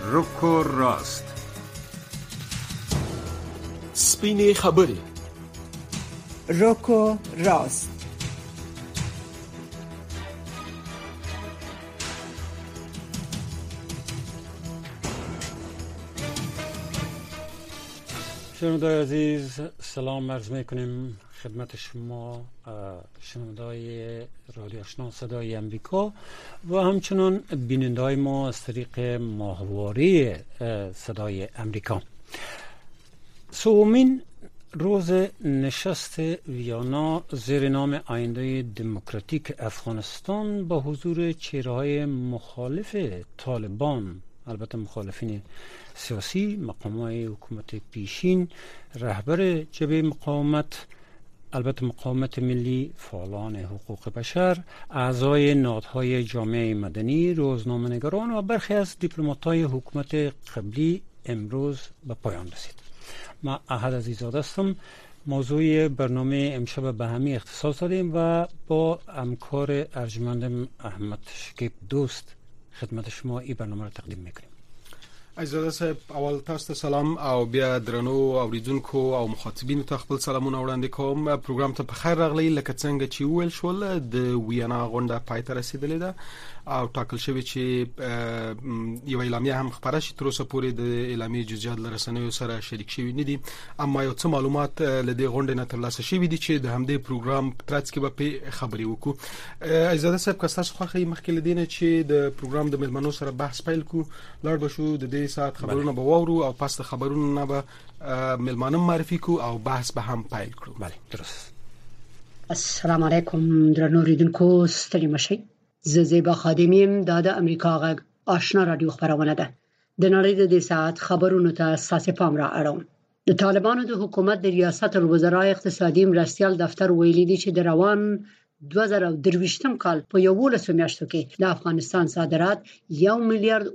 رک و راست. سپینې خبرې. رک و راست. شنوندای عزیز سلام عرض میکنیم خدمت شما شنوندای رادیو آشنا صدای امریکا و همچنان بینندای ما از طریق ماهواره صدای امریکا. سومین روز نشست ویانا زیر نام آینده دموکراتیک افغانستان با حضور چهره‌های مخالف طالبان، البته مخالفین سیاسی، مقامات حکومت پیشین، رهبر جبهه مقاومت، البته مقاومت ملی، فعالان حقوق بشر، اعضای نهادهای جامعه مدنی، روزنامه‌نگاران و برخی از دیپلمات‌های حکومت قبلی امروز به پایان رسید. من احد عزیزاده هستم. موضوع برنامه امشب به همین اختصاص دادیم و با همکار ارجمندم احمد شکیب دوست خدمت شما این برنامه را تقدیم میکنیم. عزیزاده صاحب، اول تاسو ته سلام او بیا درنو اوریدونکو او مخاطبینو ته خپل سلامونه وړاندې کوم. پروګرام ته په خیر راغلی. لکه څنګه چې ویل شول د ویانا غونډه پای ته رسیدلې ده او ټاکل شوی چې یو اعلامیه هم خبره شي. تر اوسه پورې د اعلامیه جزئیات لرسنیو سره شریک شوی نه دي، اما یو څه معلومات لدې غونډې نه ترلاسه شوی دي چې د همدې پروګرام په ترڅ کې به خبرې وکړو. عزیزاده صاحب، که تاسو خوښه مخکې لدینه چې د پروګرام د ملمنو سره بحث پیل کو، لاړ بشو د دې ساعت خبرونه به وورو او پس د خبرونو نه به ملمانو معرفي کو او بحث به هم پیل کړو. بله درست. السلام علیکم درنو اوریدونکو، ستړي مشئ. زه زیبا خادمیم. دا د امریکا غږ آشنا رادیو خبرونه ده. د نړۍ د دې ساعت خبرونو ته ستاسو پام را اړوم. د طالبانو د حکومت د ریاست الوزرای اقتصادي مرستیال دفتر ویلي دی چې د روان 2023 کال په 11 میاشتو کې د افغانستان صادرات 1 میلیارډ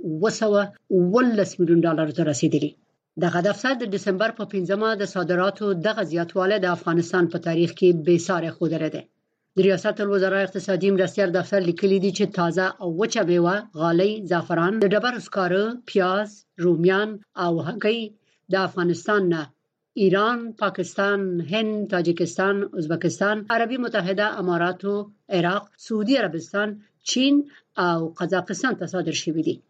213 میلیون ډالر ته رسیدلي. دغه دفتر د دسمبر په 15مه د صادراتو دغه زیاتوالی د افغانستان په تاریخ کې بې ساري ښودلی دی. د ریاست الوزرای اقتصادي مرستیال دفتر لیکلي دی چې تازه او وچه میوه، غالۍ، زعفران، د ډبرو سکاره، پیاز، رومیان او هګۍ د افغانستان نه ایران، پاکستان، هند، تاجکستان، ازبکستان، عربي متحده اماراتو، عراق، سعودي عربستان، چین او قزاقستان ته صادر شوي دي.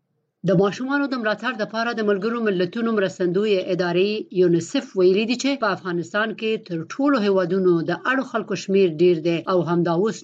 د ماشومانو د ملاتړ لپاره د ملګرو ملتونو مرستندوی ادارې یونیسف ویلي دی چې په افغانستان کې تر ټولو هیوادونو د اړو خلکو شمیر ډیر دی او همدا اوس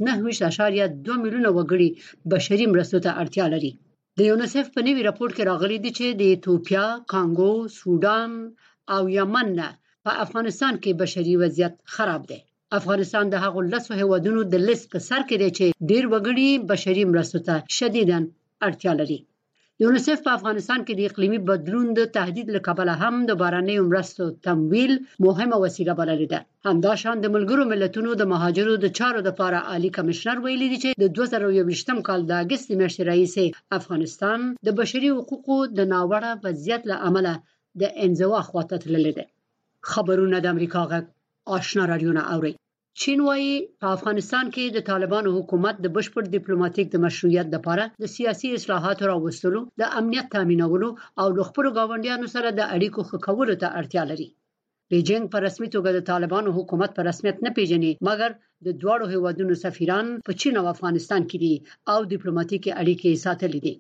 9.2 میلیونه وګړي بشري مرستو ته اړتیا لري. د یونیسف په نوي راپور کې راغلي دی چې د ایتوپیا، کانګو، سودان او یمن نه په افغانستان کې بشري وضعیت خراب دی. افغانستان د هغو 10 هیوادونو د لیست په سر کې دی چې ډیر وګړي بشري مرستو ته شدیداً اړتیا لري. یونیسف په افغانستان کې د اقلیمي بدلون د تهدید له کبله هم د بهرنیو مرستو تمویل مهمه وسیله بللې ده. همداشان د ملګرو ملتونو د مهاجرو د چارو لپاره عالی کمشنر ویلي دی چې د 2021 کال د اگست میاشتې راهیسې افغانستان د بشري حقوقو د ناوړه وضعیت له امله د انزوا خواته تللی دی. خبرونه د امریکا غږ آشنا رادیو نه اوري. چین وايي په افغانستان کې د طالبانو حکومت د بشپړ ډیپلوماټیک د مشروعیت لپاره د سیاسي اصلاحاتو راوستلو، د امنیت تامینولو او د خپلو ګاونډیانو سره د اړیکو ښه کولو ته اړتیا لري. بیجینګ په رسمي توګه د طالبانو حکومت په رسمیت نه پیژني، مګر د دواړو هیوادونو سفیران په چین او افغانستان کې دي او ډیپلوماټیکي اړیکې ساتلې دي.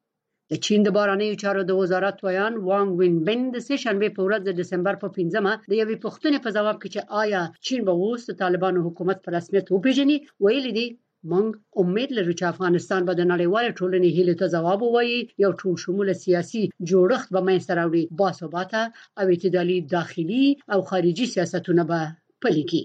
د چین د بهرنیو چارو د وزارت ویان وانګ وینبن د سه شنبه په ورځ د دسمبر په 15مه د یوې پوښتنې په ځواب کې چې آیا چین به اوس د طالبانو حکومت په رسمیت وپیژني ویلي دي، موږ امید لرو چې افغانستان به د نړیوال ټولنې هیلې ته ځواب ووایي، یو ټول شموله سیاسي جوړښت به منځته راوړي، باثباته او اعتدالي داخلي او خارجي سیاستونه به پلي کړي.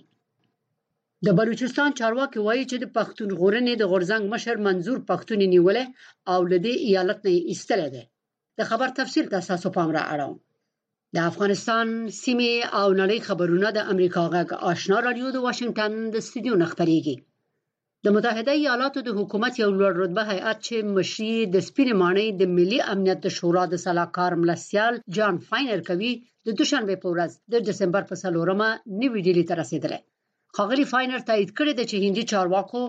د بلوچستان چارواکي وایي چې د پښتون ژغورنې د غورځنګ مشر منظور پښتون نیولې او لدې ایالت نه ایستل دي. د خبر تفصیل تاسو پام را اړوم. د افغانستان سیمې او نړۍ خبرونه د امریکا غږ آشنا رادیو د واشنگټن د استودیو نه خبريږي. د متحده ایالاتو د حکومت یو لوړ رتبه هیئت چې مشري د سپینې ماڼۍ د ملي امنیت د شورا د سلاکار مرستیال جان فاینر کوي، د دوشنبه په ورځ د دسمبر په 4مه نیوي ډیلي ته رسیدلی. ښاغلي فاینر تایید کړی دی چې هندي چارواکو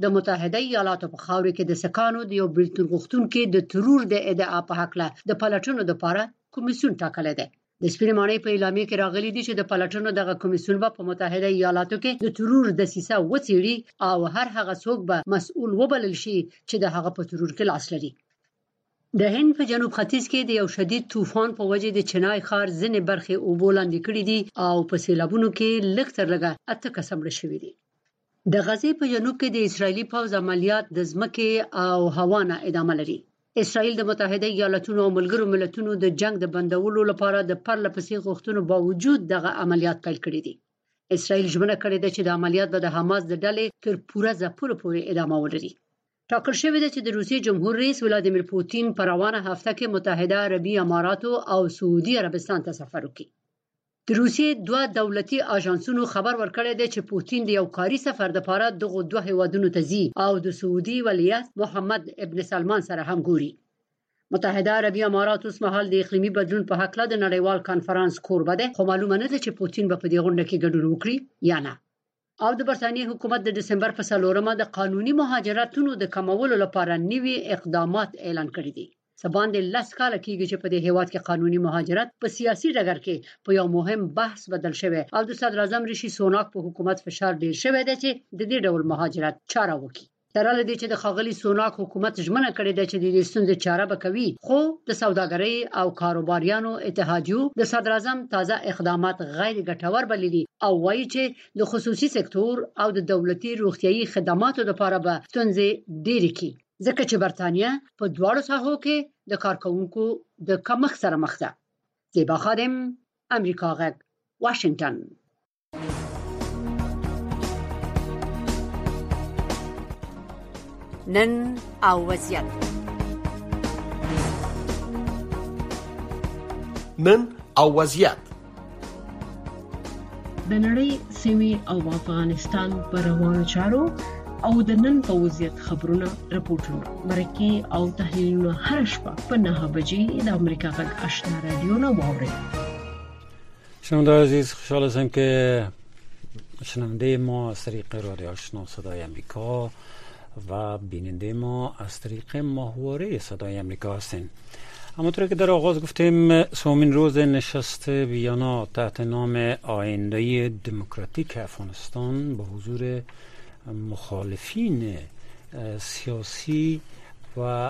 د متحده ایالاتو په خاورې کې د سکانو د یو بریټن غوښتونکو د ترور د ادعا په حق له د پلټنو لپاره کمیسیون ټاکلی دی. د سپینې ماڼۍ په اعلامیه کې راغلي دي چې د پلټنو دغه کمیسیون په متحده ایالاتو کې د ترور د سیسه وڅېړي او هر هغه څوک به مسؤل وبلل شي چې د هغه په ترور کې لاس لري. د هند په جنوب ختیځ کې د یو شدید طوفان په وجه د چنای ښار ځینې برخې اوبو لاندې کړي دي او په سیلابونو کې لږ تر لږه 8 کسان مړه شوي دي. د غزې په جنوب کې د اسرایلی پوځ عملیات د ځمکې او هوا نه ادامه لري. اسرائیل د متحده ایالاتونو او ملګرو ملتونو د جنگ د بندولو لپاره د پرلپسې غوښتنو باوجود دغه عملیات پیل کړي دي. اسرائیل ژمنه کړې ده چې د عملیات به د حماس د ډلې تر پوره ځپلو پورې ادامه ولري. ټاکل شوی دی چې د روسیې جمهور رئیس ولادیمیر پوتین په روانه هفته کې متحده عربي اماراتو او سعودي عربستان ته سفر وکړي. د روسیې دوه دولتي اژانسونو خبر ورکړی دی چې پوتین د یو کاري سفر لپاره دغه دوه هیوادونو ته ځي او د سعودي ولیعهد محمد ابن سلمان سره هم ګوري. متحده عربي امارات اوس مهال د اقلیمي بدلون په حق له د نړیوال کانفرنس کوربه دی، خو معلومه نه ده چې پوتین به په دې غونډه کې ګډون وکړي یا نه. او د برتانیې حکومت د دسمبر په 4 د قانوني مهاجرتونو د کمولو لپاره نوي اقدامات اعلان کړي دي. سباند 10 کال کېږي چې په دې هیواد کې قانوني مهاجرت په سیاسي ډګر کې په یو مهم بحث بدل شوی او د صدر اعظم ریشي سوناک په حکومت فشار ډیر شوی دی چې د دې ډول مهاجرت چاره وکړي. تر له دې چې د خاغلی سوناک حکومت ژمنه کړې ده چې د دې ستونزې چاره به کوي، خو د سوداګرۍ او کاروباریانو اتحادیو د صدر اعظم تازه اقدامات غیر ګټور بللي او وایي چې د خصوصي سکتور او د دولتي روغتيایي خدماتو لپاره به ستونزې ډېرې کړي، ځکه چې برتانیه په دواړو ساحو کې د کارکونکو د کمښت سره مخ ده. زیبا خادم، امریکا غږ، واشنگټن. نن او وضعیت. نن او وضعیت. د نړۍ سیمې او افغانستان پر روانو چارو او د نن په وضعیت خبرونه، راپورټونه، مرکې او تحلیلونه هر شپه په 9 بجې د امریکا غږ آشنا رادیو نه واورئ. شنونده عزیز، خوشحال هستم که شنونده ما از طریق رادیو آشنا صدای امریکا و بیننده ما از طریق ماهواره صدای امریکا هستین. همونطور که در آغاز گفتیم، سومین روز نشست ویانا تحت نام آینده دموکراتیک افغانستان با حضور مخالفین سیاسی و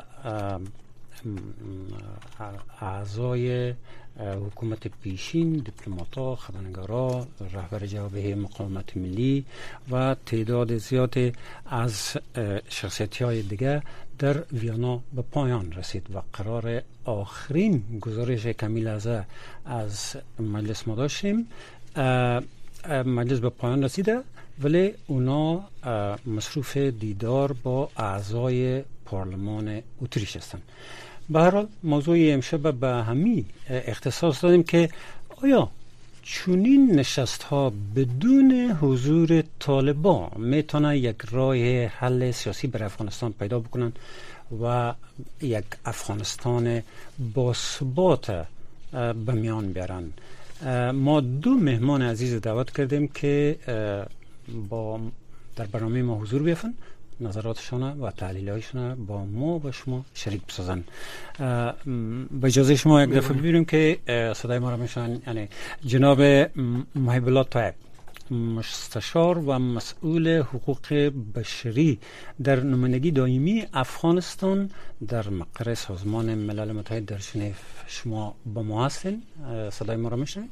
اعضای حکومت پیشین، دیپلمات‌ها، خبرنگارا، رهبر جبهه مقاومت ملی و تعداد زیادی از شخصیت‌های دیگر در ویانا به پایان رسید و قرار آخرین گزارش کمی لحظه از مجلس ما داشتیم. مجلس به پایان رسیده ولی اونا مصروف دیدار با اعضای پارلمان اتریش هستند. به هر حال موضوع امشب به همین اختصاص دادیم که آیا چنین نشست ها بدون حضور طالبان میتونه یک راه حل سیاسی برای افغانستان پیدا بکنن و یک افغانستان با ثبات به میان بیارن. ما 2 مهمان عزیز دعوت کردیم که با در برنامه ما حضور بیافن، نظراتشون و تحلیل‌هایشون با ما و شما شریک بسازن. با اجازه شما یک دفعه ببینیم که صدای ما را میشنن. یعنی جناب محب الله طیب، مستشار و مسئول حقوق بشری در نمایندگی دائمی افغانستان در مقر سازمان ملل متحد در ژنو، شما با ما هستین؟ صدای ما را میشنن؟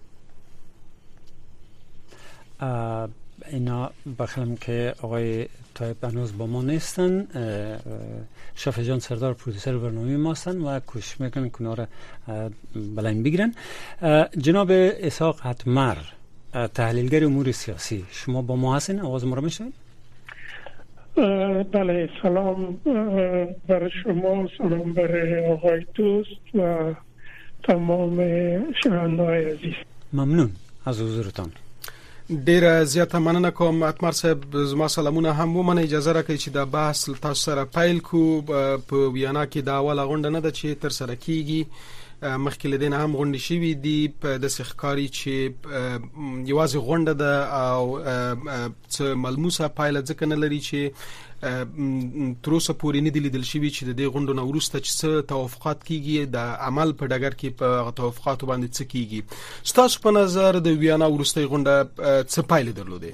اینا بخلم که آقای طایب هنوز با ما نیستن. شفیع جان سردار پرودوسر برنامه ما هستن و کوشش میکنن که اونا را بلند بگیرن. جناب اسحاق حتمر، تحلیلگر امور سیاسی، شما با ما هستین؟ آواز ما را میشنوید؟ بله، سلام برای شما، سلام برای آقای دوست و تمام شنونده‌های عزیز. ممنون از حضورتان. ډیره زیاته مننه کوم. اتمر صاحب، زما سلامونه هم ومنه. اجازه راکړئ چې دا بحث تاسو سره پیل کو. په ویانا کې دا اوله غونډه نه ده چې تر سره کیږي. مخکې لدین هم غونډې شوې دي په د سخکاری چې یوازې غونډه ده او څه ملموسه پایله ځکه نه لري چې تر اوسه پورې نه دي لیدل شوي چې د دې غونډو نه وروسته چې څه توافقات کیږي د عمل په ډګر کې په توافقاتو باندې څه کیږي. ستاسو په نظر د ویانا وروستۍ غونډه څه پایله درلوده؟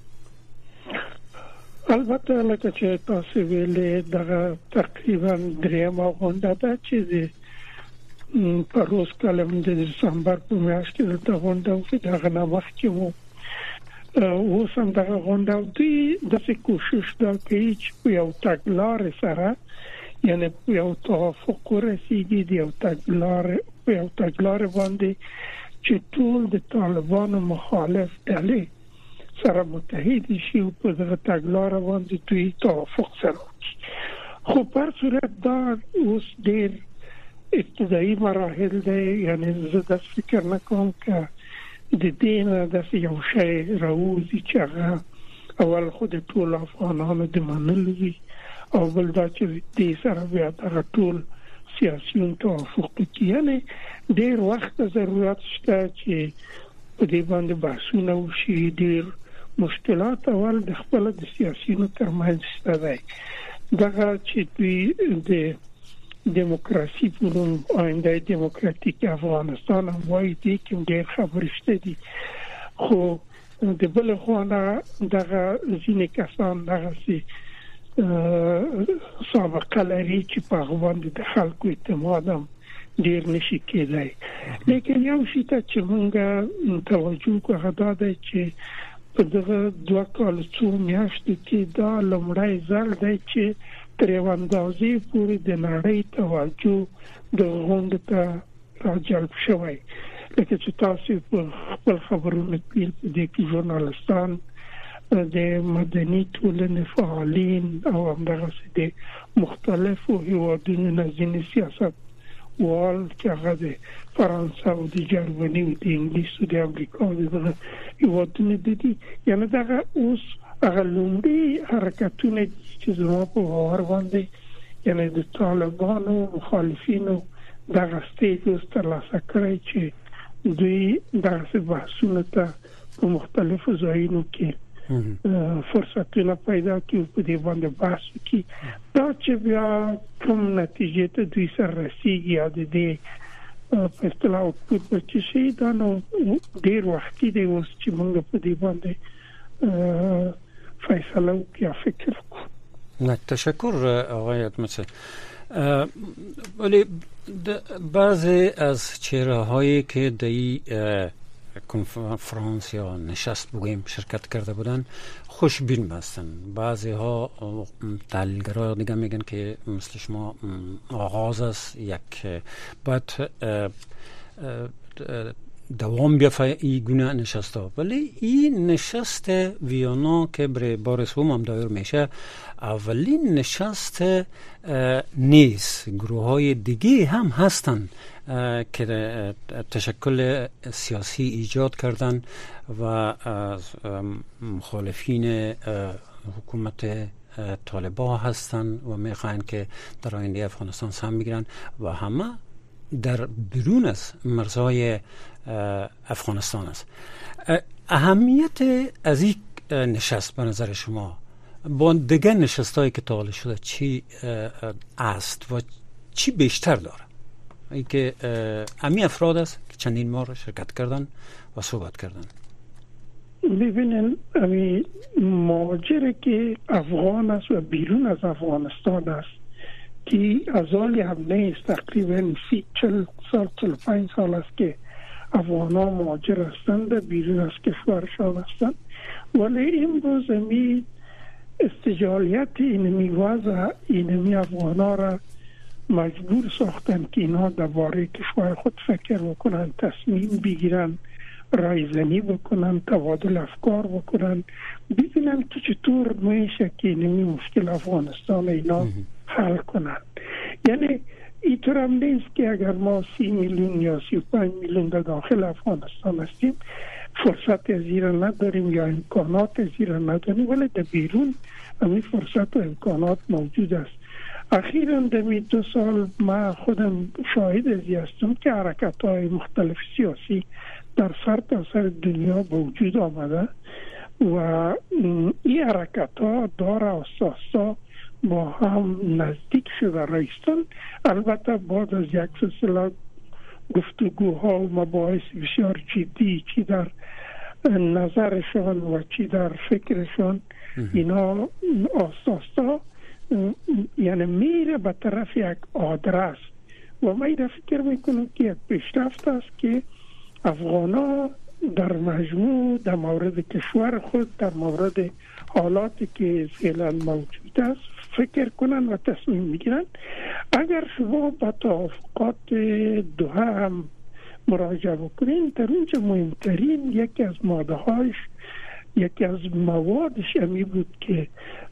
البته لکه چې تاسو ویلې دغه تقریبا درېمه غونډه ده چې په روز کلم د دسمبر په میاشت کې د غونډه چې دغه نه مخکې وو اوس هم دغه غونډه دوی د کوشش دا کوي چې په یو تګلارې سره یعنی په یو توافق ورسیږي د یو تګلارې باندې چې ټول د طالبانو مخالف ډلې سره متحد شي او په دغه تګلارې باندې دوی توافق سره وکړي. خو په صورت دا اوس ډېر ابتدایي مراحل دي، یعنی زه د فکر نه کوم چې د دې نه د یو شی راوځي چې هغه اول خو د ټول افغانانو د منلو وي او بل دا چې دې سره بیا د ټول سیاسيون توافق کوي. یعنی ډېر وخت ضرورت شته چې په دې باندې بحثونه وشي. ډېر مشکلات اول د خپل د سیاسيونو ترمنځ شته دي. دغه چې دوی د دموکراسي په نوم آینده دموکراتیک افغانستان هم وایي دي چې ډېر خبرې شته دي، خو د بل خوا نه دغه ځینې کسان دغسې سابقه لري چې په هغه باندې د خلکو اعتماد هم ډېر نشي کېدای. لیکن یو شي ته چې موږ توجه کوو هغه دا دی چې په دغه 2 کال څو میاشتو کې دا لومړی ځل دی چې تر یو اندازې پورې د نړۍ توجه د غونډې ته راجلب شوی. لکه چې تاسو په خپل خبرونو کې په دې کې ژورنالستان د مدني ټولنې فعالین او همدغسې د مختلفو هیوادونو نه ځینې سیاست وال چې هغه د فرانسه او د جرمني او د انګلیس او د امریکا او د هیوادونو دي. یعنی دغه اوس هغه لومړي حرکتونه چې زما په باور باندې یعنی د طالبانو مخالفینو دغه سټیج اوس ترلاسه کړی چې دوی دغسې بحثونو ته په مختلفو ځایونو کې فرصتونه پیدا کړي په دې باندې بحث وکړي. دا چې بیا کوم نتیجې ته دوی سره رسیږي یا د دې په اصطلاح اوتپوټ به څه شي دا نو ډېر وختي دی اوس چې موږ په دې باندې فیصله وکړو یا فکر وکړو. تشکر آقای اتمسه. ولی بعضی از چهره‌هایی که در این کنفرانس یا نشست بگوییم شرکت کرده بودن خوشبین هستن. بعضی ها تحلیلگرها دیگه میگن که مثل شما آغاز است، یک باید دوام بیافته این گونه نشست ها. ولی این نشست ویانا که برای بار سوم هم دایر میشه اولین نشست نیست. گروه های دیگه هم هستن که تشکل سیاسی ایجاد کردن و مخالفین حکومت طالبان هستن و میخواین که در آینده افغانستان سهم بگیرن و همه در بیرون از مرزهای افغانستان است. اهمیت از این نشست به نظر شما با دیگر نشستایی که تا حالا شده چی است و چی بیشتر داره؟ ای که امی افراد است که چندین ماه شرکت کردن و صحبت کردن. ببینن امی مهاجر که افغان است و بیرون از افغانستان است که از حالی هم نیست، تقریبا 40 سال 45 سال است که افغان ها مهاجر هستند بیرون از کشورشان هستند، ولی امروز امی استجالیت اینمی وضع اینمی افغان ها را مجبور ساختن که اینا درباره کشور خود فکر بکنن، تصمیم بگیرن، رایزنی بکنن، تبادل افکار بکنن، ببینن که چطور میشه که اینمی مشکل افغانستان اینا حل کنن. یعنی اینطور هم نیست که اگر ما 30 میلیون یا 35 میلیون در داخل افغانستان هستیم فرصت از ایران نداریم یا امکانات از ایران نداریم، ولی در بیرون همین فرصت و امکانات موجود است. اخیراً در 2 سال ما خودم شاهد ازی هستم که حرکت‌های مختلف سیاسی در سرتاسر دنیا به وجود آمده و این حرکت‌ها داره اساسا با هم نزدیک شده رایستن. البته بعد از یک سلسله گفتگوها و مباحث بسیار جدی چی در نظرشان و چی در فکرشان اینا اساسا یعنی میره به طرف یک آدرس و من فکر میکنم که یک پیشرفت است که افغانا در مجموع در مورد کشور خود در مورد حالاتی که فعلا موجود است فکر کنن و تصمیم میگیرن. اگر شما با توافقات دوحه هم مراجعه بکنین در اونجا مهمترین یکی از ماده‌هایش یکی از موادش همی بود که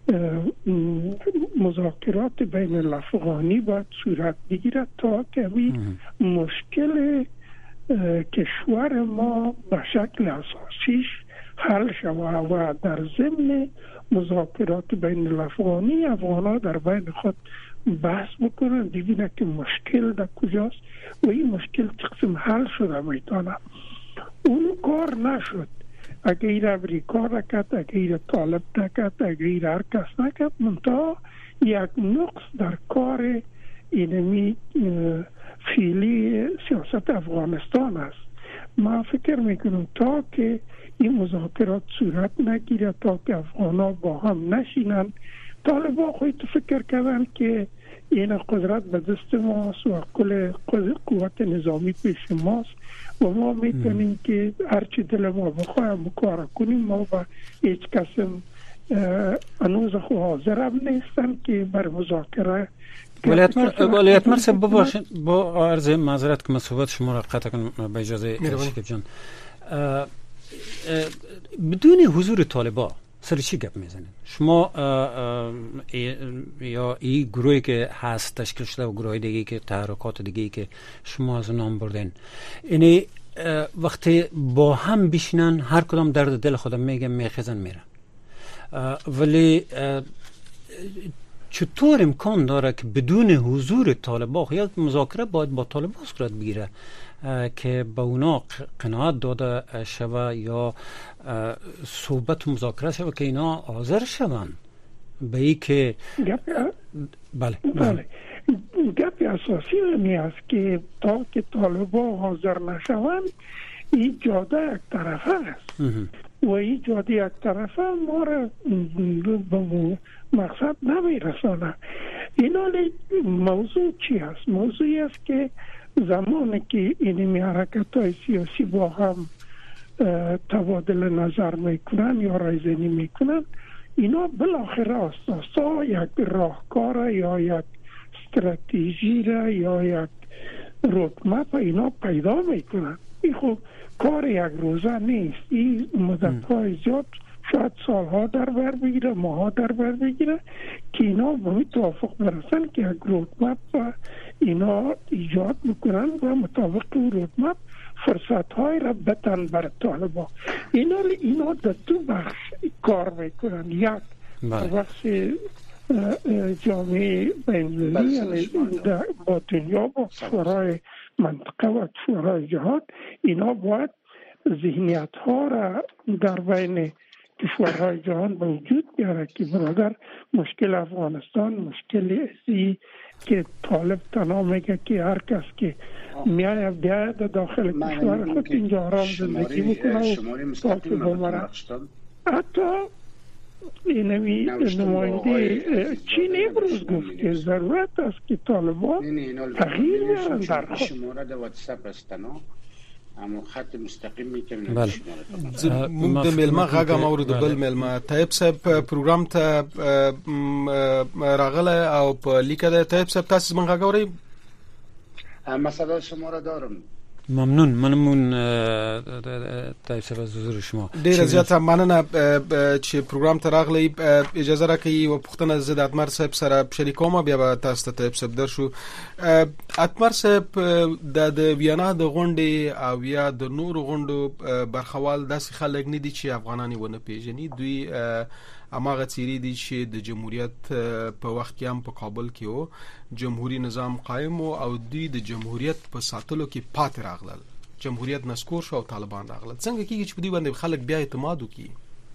مذاکرات بین الافغانی باید صورت بگیرد تا که مشکل کشور ما به شکل اساسیش حل شود و در ضمن مذاکرات بین الافغانی افغان‌ها در بین خود بحث بکنن ببینن که مشکل در کجاست و این مشکل چقسم حل شده میتونه. اون کار نشد. اگر امریکا نکرد، اگر طالب نکرد، اگر هر کس نکرد، منتها یک نقص در کار اینمی فعلی سیاست افغانستان است. ما فکر میکنم تا که این مذاکرات صورت نگیره، تا که افغانا با هم نشینن، طالبا خودت فکر کردن که این قدرت به دست ماست و کل قوت نظامی پیش ماست و ما میتونیم که هرچی دل ما بخوایم کار کنیم. ما با هیچ کسیم انوز خو حاضر هم نیستن که بر مذاکره. ولیت مرسب بباشید با عرض معذرت که صحبت شما را قطع کنم به اجازه شکیب جان. بدون حضور طالبا سر چی گپ میزنید شما؟ یا این گروهی که هست تشکیل شده و گروه دیگه که تحرکات دیگه که شما از نام بردین، یعنی وقتی با هم بشینن هر کدام درد دل خودم میگه میخزن میره، ولی چطور امکان داره که بدون حضور طالبا یا مذاکره باید با طالبا صورت بگیره که به اونا قناعت داده شوه یا صحبت و مذاکره شوه که اینا حاضر شون به ای که بله گپ اساسی همی است که تا که طالبا حاضر نشوند این جاده یک طرفه است و این جاده یک طرفه ما را به مقصد نمیرسانه. اینا موضوع چی است؟ موضوعی است که زمانی که اینمی حرکت‌های سیاسی با هم تبادل نظر میکنن یا رایزنی میکنن، اینا بالاخره اساسا یک راهکار یا یک استراتژی را یا یک رودمپ اینا پیدا میکنن. این خب کار یک روزه نیست، این مدت‌های زیاد شاید سالها در بر بگیره، ماها در بر بگیره که اینا به توافق برسن که یک رودمپ اینا ایجاد میکنن و مطابق رودمپ فرصت‌های را بتن بر طالبا. اینا در دو بخش کار میکنن. یک بخش جامعه بین‌المللی یعنی با دنیا با شورای منطقه و شورای جهان، اینا باید ذهنیت ها را در بین کشورهای جهان به وجود بیاره که برادر مشکل افغانستان مشکلی ازی که طالب تنها میگه که هر کس که میایه بیاید داخل کشور خود اینجا آرام زندگی میکنه و تاکه بمره. حتی اینمی نماینده چین امروز گفت که ضرورت است که طالبان تغییر بیارن در خود. شماره در واتساپ استنا اما خط مستقیم میتونیم موږ د ملما غاګه اورو د بل ملما طيب صاحب پروګرام ته راغله او په لیکه طيب صاحب تاسو من غاګه اورئ؟ مسئله شما را دارم. ممنون طيب صاحب از حضور شما. ډیر زیاته مننه چې پروګرام ته راغلی. اجازه راکړئ و پوښتنه زه د اتمر صاحب سره شریکوم بیا به تاسو ته طيب صاحب درشو. اتمر صاحب د ویانا د غونډې او یا د نور غونډو برخوال داسې خلک نه دي چې افغانانی ونه پیژني. دوی اماغه چیرې دي چې د جمهوریت په وخت کې هم په کابل کې او جمهوریت نظام قائم او د جمهوریت په ساتلو کې پاتې راغلل، جمهوریت نسکور شو او طالبان راغلل. څنګه کېږي چې په دې باندې خلک بیا اعتماد وکړي؟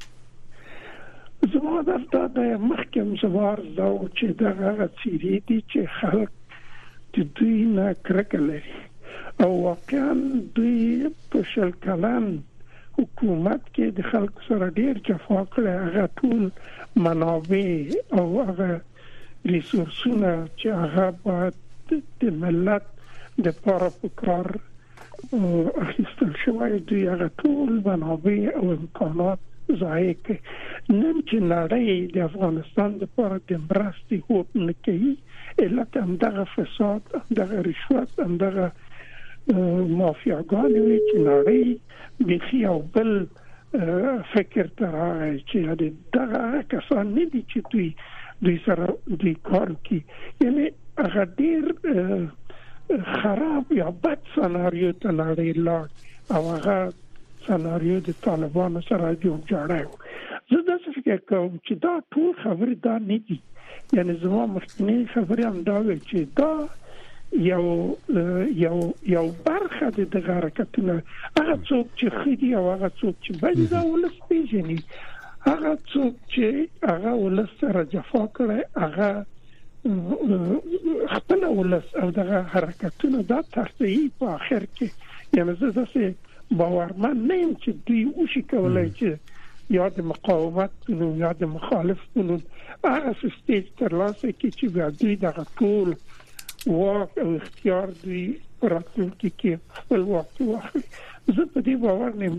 زما د محکم زوار دا چې دغه چیرې دي چې خلک د دوی نه کرکه لري او واقعا دوی په شل کلن حکومت کې د خلکو سره ډیر جفا کړی، هغه ټول منابع او هغه ریسورسونه چې هغه باید د ملت د پاره په کار اخیستل شوی دوی هغه ټول منابع او امکانات ضایع کړي. نن چې نړۍ د افغانستان لپاره د مرستې هوپ نه کوي، علت همدغه فساد، همدغه رشوت، همدغه مافیاګانې وي چې نړۍ بیخي او بل فکر ته راغی چې دغه کسان نه دي چې دوی سره دوی کار کوي. یعنی هغه ډیر خراب یا بد سناریو ته نړۍ لاړ او هغه سناریو د طالبانو سره جوړ. زه داسې فکر کوم چې دا ټول خبرې دا نه دي، یعنی زما مخکنی خبرې هم دا وي چې دا یو برخه د حرکتونو، هغه څوک چې خدي او هغه څوک چې بد دا ولس پیژني، هغه څوک چې هغه ولس سره جفا کړي، هغه خپل ولس او دغه حرکتونو دا تحصیل په اخر کې، یعنی زه داسې باورمن نه یم چې دوی وشي کولای چې یا د مقاومت کنو یا د مخالف کنو هغه سټیج تر لاسه کې چې بیا دوی دغه ټول واک او اختیار دوی راتلونکي کې خپل واک واخلي. زه په دې باور نه یم،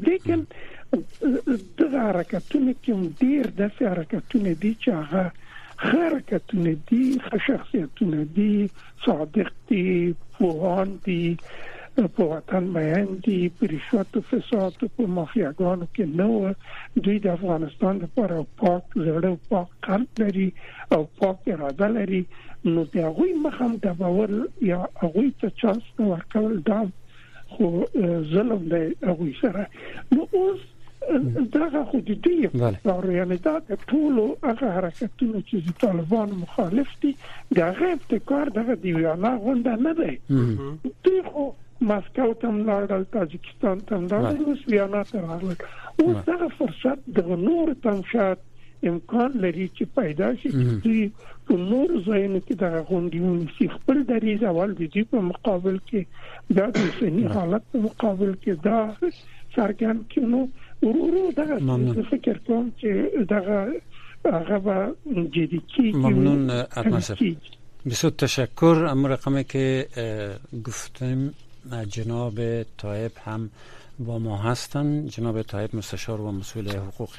لیکن دغه حرکتونه کې ډېر داسې حرکتونه دي چې هغه حرکتونه دي، شخصیتونه دي، صادق دي، پوهان دي، په وطن مین دي، په رشوت او فساد او په مافیاګانو کې نو دوی د افغانستان لپاره پاک زړه او پاک قلب لري او پاک اراده لري، نو د هغوی مخم د باور یا هغوی ته چانس نه ورکول دا خو ظلم دی هغوی سره. نو اوس دغه خو د دوی یعنی دا د ټولو هغه حرکتونه چې د طالبانو مخالف دي د هغه ابتکار دغه د ویانا غونډه نه دی. دوی خو ماسکو ته لاړل، تاجکستان ته لاړل، اوس ویانا ته راغلل. اوس دغه فرصت د نور تمشات امکان لري چې پیدا شي چې دوی په نور ځایونو کې دغه غونډې ونیسي، خپل دریځ اول د دوی په مقابل کې دا د اوسني حالت په مقابل کې دا څرګند کړي. نو ورو دغه فکر کوم چې دغه هغه جدی کیږي. ممنون اتمسف، بسیار تشکر. اما رقمی که گفتیم جناب طایب هم با ما هستند. جناب طایب مستشار و مسئول حقوق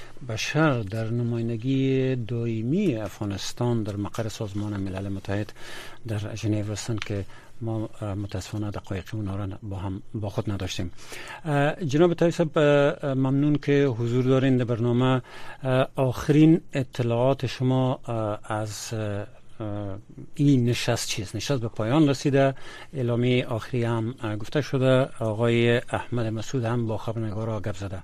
بشر در نمایندگی دائمی افغانستان در مقر سازمان ملل متحد در ژنو هستند که ما متاسفانه دقایق اونا را با خود نداشتیم. جناب طایب صاحب ممنون که حضور دارین در برنامه. آخرین اطلاعات شما از این نشست چیست؟ نشست به پایان رسیده، اعلامیه آخری هم گفته شده، آقای احمد مسعود هم با خبرنگارا گپ زده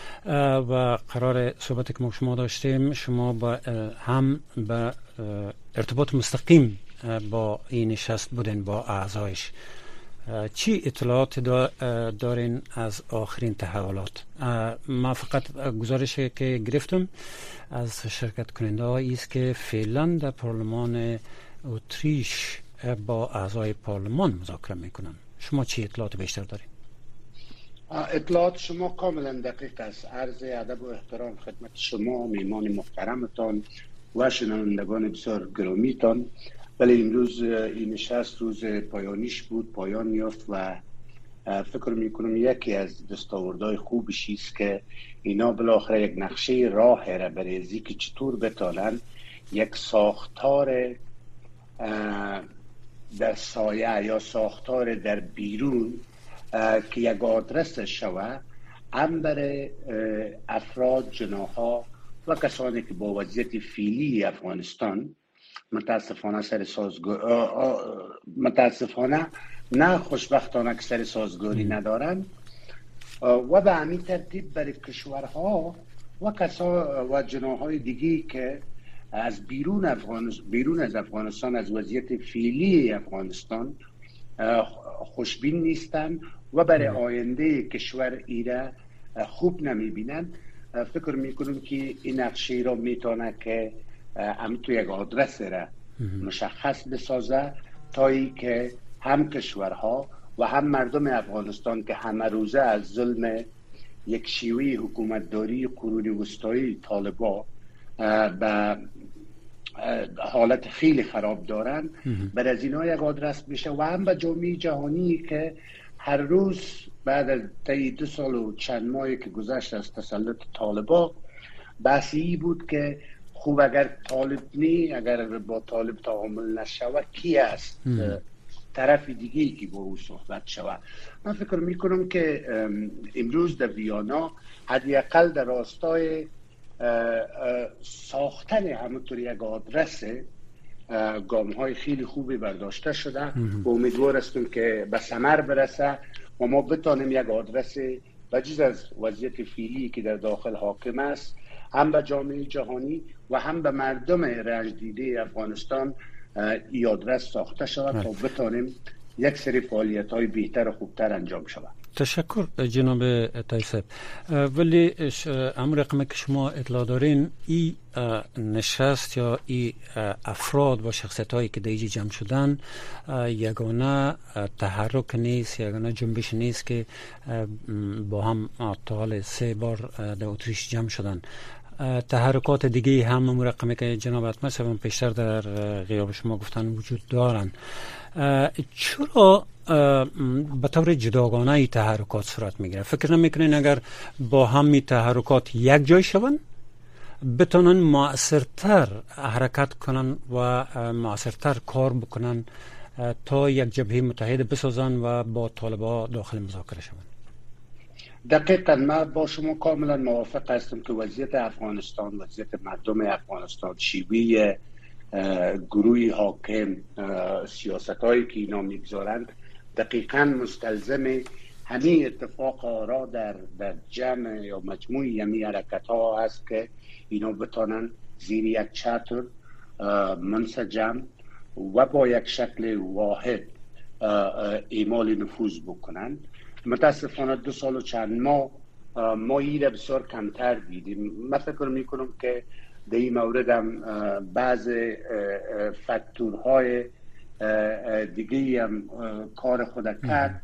و قرار صحبتی که ما شما داشتیم شما هم به ارتباط مستقیم با این نشست بودین با اعضایش. چی اطلاعات دارین از آخرین تحولات؟ ما فقط گزارشی که گرفتم از شرکت کننده هایی است که فعلا در پارلمان اتریش با اعضای پارلمان مذاکره میکنن. شما چی اطلاعات بیشتر دارین؟ اطلاعات شما کاملا دقیق است. عرض ادب و احترام خدمت شما میهمان محترمتان و شنوندگان بسیار گرامیتان. ولی امروز این نشست روز پایانیش بود، پایان یافت و فکر میکنم یکی از دستاوردهای خوبش است که اینا بالاخره یک نقشه راه را برای ازی که چطور بتانن یک ساختار در سایه یا ساختار در بیرون که یک آدرس شوه هم برای افراد، جناح‌ها و کسانی که با وضعیت فعلی افغانستان متاسفانه نه خوشبختانه که سر سازگاری ندارن و به همین ترتیب برای کشورها و کسا و جناح‌های دیگی که از بیرون از افغانستان از وضعیت فعلی افغانستان خوشبین نیستن و برای آینده کشور ایره خوب نمیبینن. فکر میکنم که این نقشه را میتونه که تو یک آدرس را مشخص بسازه تا ای که هم کشورها و هم مردم افغانستان که همه روزه از ظلم یک شیوه حکومتداری قرون وسطایی طالبا به حالت خیلی خراب دارن بر از اینا یک آدرس بشه و هم به جامعه جهانی که هر روز بعد از 2 سال و چند ماهی که گذشت از تسلط طالبا بحثی بود که خوب اگر طالب نی، اگر با طالب تعامل نشود کی است طرف دیگه‌ای که با او صحبت شود. من فکر میکنم که امروز در ویانا حداقل در راستای ساختن همونطور یک آدرس گام‌های خیلی خوبی برداشته شده و امیدوار هستم که به ثمر برسه و ما بتانیم یک آدرس بجز از وضعیت فعلی که در داخل حاکم است هم به جامعه جهانی و هم به مردم رنج دیده افغانستان این آدرس ساخته شود تا بتانیم یک سری فعالیت‌های بهتر و خوبتر انجام شود. تشکر جناب طایب. ولی امر رقمی که شما اطلاع دارین این نشست یا این افراد و شخصیت هایی که دیجی جمع شدن یگانه تحرک نیست، یگانه جنبش نیست که با هم تا حال 3 بار در اتریش جمع شدن. تحرکات دیگه هم مرقمی که جناب اتمس هم پیشتر در غیاب شما گفتن وجود دارن. چرا به طور جداگانه این تحرکات صورت میگیره؟ فکر نمیکنین اگر با همی تحرکات یک جای شون بتونن مؤثرتر حرکت کنن و مؤثرتر کار بکنن تا یک جبهه متحد بسازن و با طالبان داخل مذاکره شون؟ دقیقاً من با شما کاملا موافق هستم که وضعیت افغانستان، وضعیت مردم افغانستان، شیوه گروهی حاکم، سیاست‌هایی که اینا میگذارند دقیقاً مستلزم همین اتفاق را در جمع یا مجموعی همین حرکت‌ها هست که اینا بتانن زیر یک چتر منسجم و با یک شکل واحد اعمال نفوذ بکنن. متاسفانه 2 سال و چند ماه ما این بسیار کمتر دیدیم. من فکر میکنم که در این مورد هم بعض فاکتورهای دیگه هم کار خود کرد،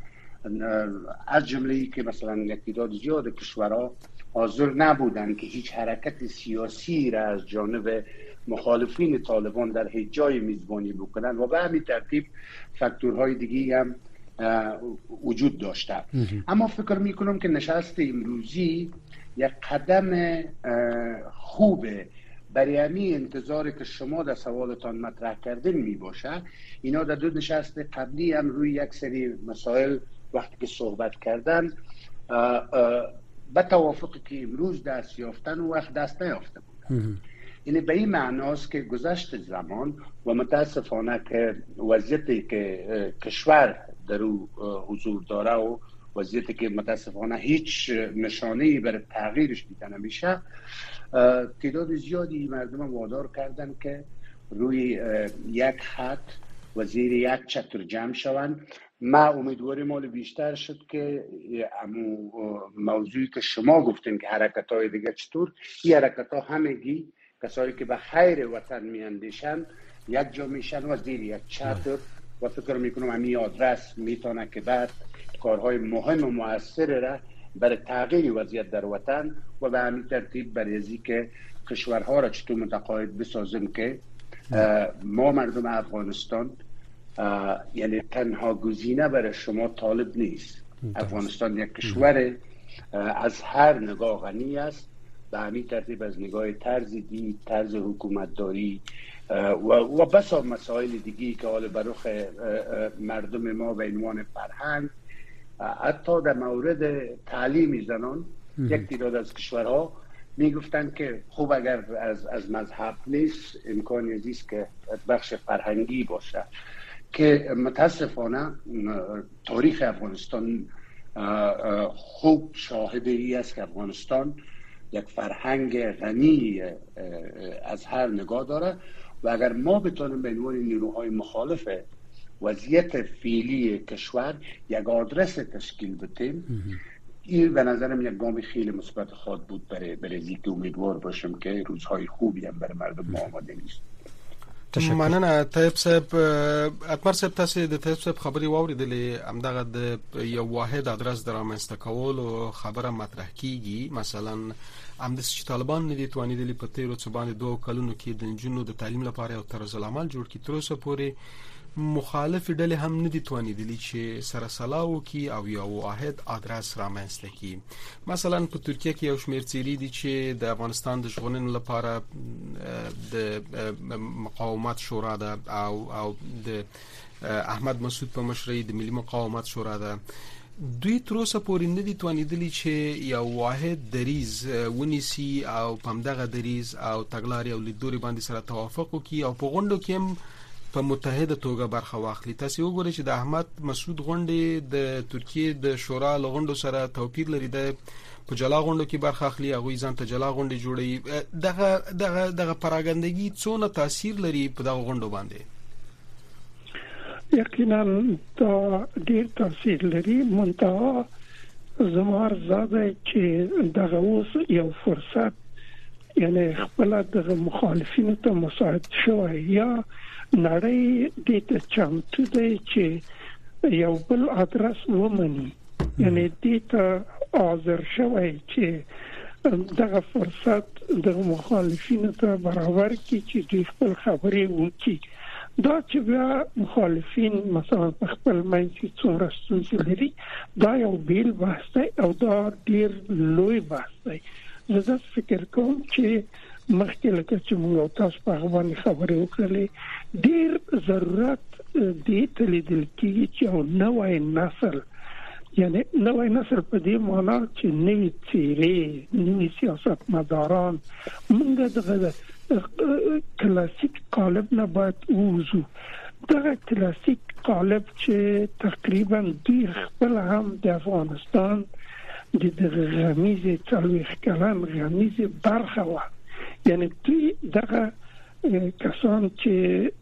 از جمله که مثلا یک تعداد زیاد کشورها حاضر نبودن که هیچ حرکت سیاسی را از جانب مخالفین طالبان در هیچ جای میزبانی بکنن و به همین ترتیب فاکتورهای دیگه هم وجود داشته. اما فکر میکنم که نشست امروزی یک قدم خوبه برای همین انتظاری که شما در سوالتان مطرح کردین می باشه. اینا در 2 نشست قبلی هم روی یک سری مسائل وقتی که صحبت کردن به توافقی که امروز دست یافتن و وقت دست نیافته بودن. یعنی به این معناست که گذشت زمان و متاسفانه که وضعیتی که کشور در او حضور داره و وضعیتی که متاسفانه هیچ نشانه‌ای برای تغییرش دیده نمیشه، تعداد زیادی مردم وادار کردن که روی یک خط و زیر یک چتر جمع شوند. ما امیدواریم مال بیشتر شد که موضوعی که شما گفتین که حرکت‌های دیگه چطور، این حرکت‌ها همگی کسایی که به خیر وطن میاندیشن یک جا میشن و زیر یک چتر و فکر میکنم همین آدرس میتونه که بعد کارهای مهم و مؤثر را برای تغییر وضعیت در وطن و به همین ترتیب برای ازی که کشورها را چطور متقاعد بسازیم که ما مردم افغانستان یعنی تنها گزینه برای شما طالب نیست. افغانستان یک کشور از هر نگاه غنی است، به همین ترتیب از نگاه طرز دید، طرز حکومتداری و بسا مسائل دیگی که حال برخ مردم ما به عنوان فرهنگ، حتی در مورد تعلیم زنان یک تعداد از کشورها میگفتن که خوب اگر از مذهب نیست امکانی است که بخش فرهنگی باشه، که متاسفانه تاریخ افغانستان خوب شاهد ای است که افغانستان یک فرهنگ غنی از هر نگاه داره و اگر ما بتونیم به عنوان نیروهای مخالف وضعیت فعلی کشور یک آدرس تشکیل بدیم، این به نظرم یک گام خیلی مثبت خواهد بود برای اینکه امیدوار باشم که روزهای خوبی هم برای مردم ما آماده نیست. مننه طيب صاحب. اتمر صاحب تاسو د طيب صاحب خبري واوریدلې همدغه د یو واحد ادرس درامسته کول او خبره مطرح کیږي، مثلا همدس چې طالبان نه دي توانیدلې په تیرو څه باندې 2 کلونو کې د جنونو د تعلیم لپاره یو طرز العمل جوړ کړي، تر اوسه پورې مخالف ډلې هم نه دي توانیدلې چې سره سلاو کی او یو واحد ادرس رامنځته کی. مثلا په ترکیه کې یو شمېر څیرې دي چې د افغانستان د ژغورنې لپاره د مقاومت شورا ده او د احمد مسعود په مشرۍ د ملي مقاومت شورا ده، دوی تر اوسه پورې نه دي توانیدلي چې یو واحد دریز ونیسي او په همدغه دریز او تګلارې او لیدلوري باندې سره توافق وکړي او په غونډو کې هم په متحده توګه برخه واخلي. تاسو وګورئ چې د احمد مسعود غونډې د ترکیه د شورا لغونډو سره توپیر لري، د په جلا غونډو کې برخه اخلي، هغه ځان ته جلا غونډې جوړي. دغه پراګندګي څونه تاثیر لري په دغه غونډو باندې؟ یقینا دا ډیر تاثیر لري، منتها زموږ زاده چې دغه اوس یو فرصت یعنی خپل د مخالفینو ته مساعد شوی یا نړۍ دې ته چمتو دی چې یو بل ادرس ومني، یعنی دې ته حاضر شوی چې دغه فرصت د مخالفینو ته برابر کړي چې دوی خپل خبرې وکړي. دا چې بیا مخالفین مثلا خپل منځي څومره ستونزې لري، دا یو بیل بحث دی او دا ډیر لوی بحث دی. زه فکر کوم چې مخکې لکه چې موږ تاسو په هغه باندې خبرې وکړلې، ډیر ضرورت دې ته لیدل کېږي چې یو نوی نسل، یعنی نوی نسل په دې معنا چې نوی څیرې، نوی سیاستمداران، موږ دغه کلاسیک قالب نه باید ووځو. دغه کلاسیک قالب چې تقریبا دوی خپل هم د افغانستان د غمیزې 40 کلن غمیزې برخه وه، یعنی دوی دغه کسان چې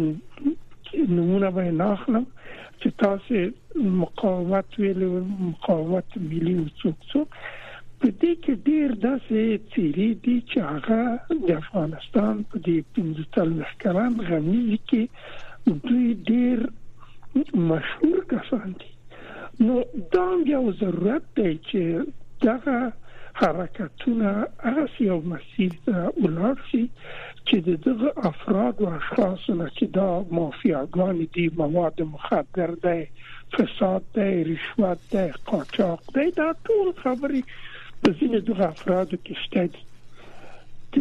نمونه به ناخلم چې تاسو مقاومت ویلو، مقاومت ملي او څوک په دې کې ډیر داسې څیرې دي چې هغه د افغانستان په دې 45 کلن غمیزې کې دوی ډیر مشهور کسان دي. نو دا یو ضرورت دی چې دغه حرکتونه هغه یو مسیر ته ولاړ شي چې دغه افراد او اشخاص نه چې دا مافیاګان دي، مواد مخدر دی، فساد دی، رشوت دی، قاچاق دی، دا ټول خبرې په ځینې دغه افرادو کې شته دي چې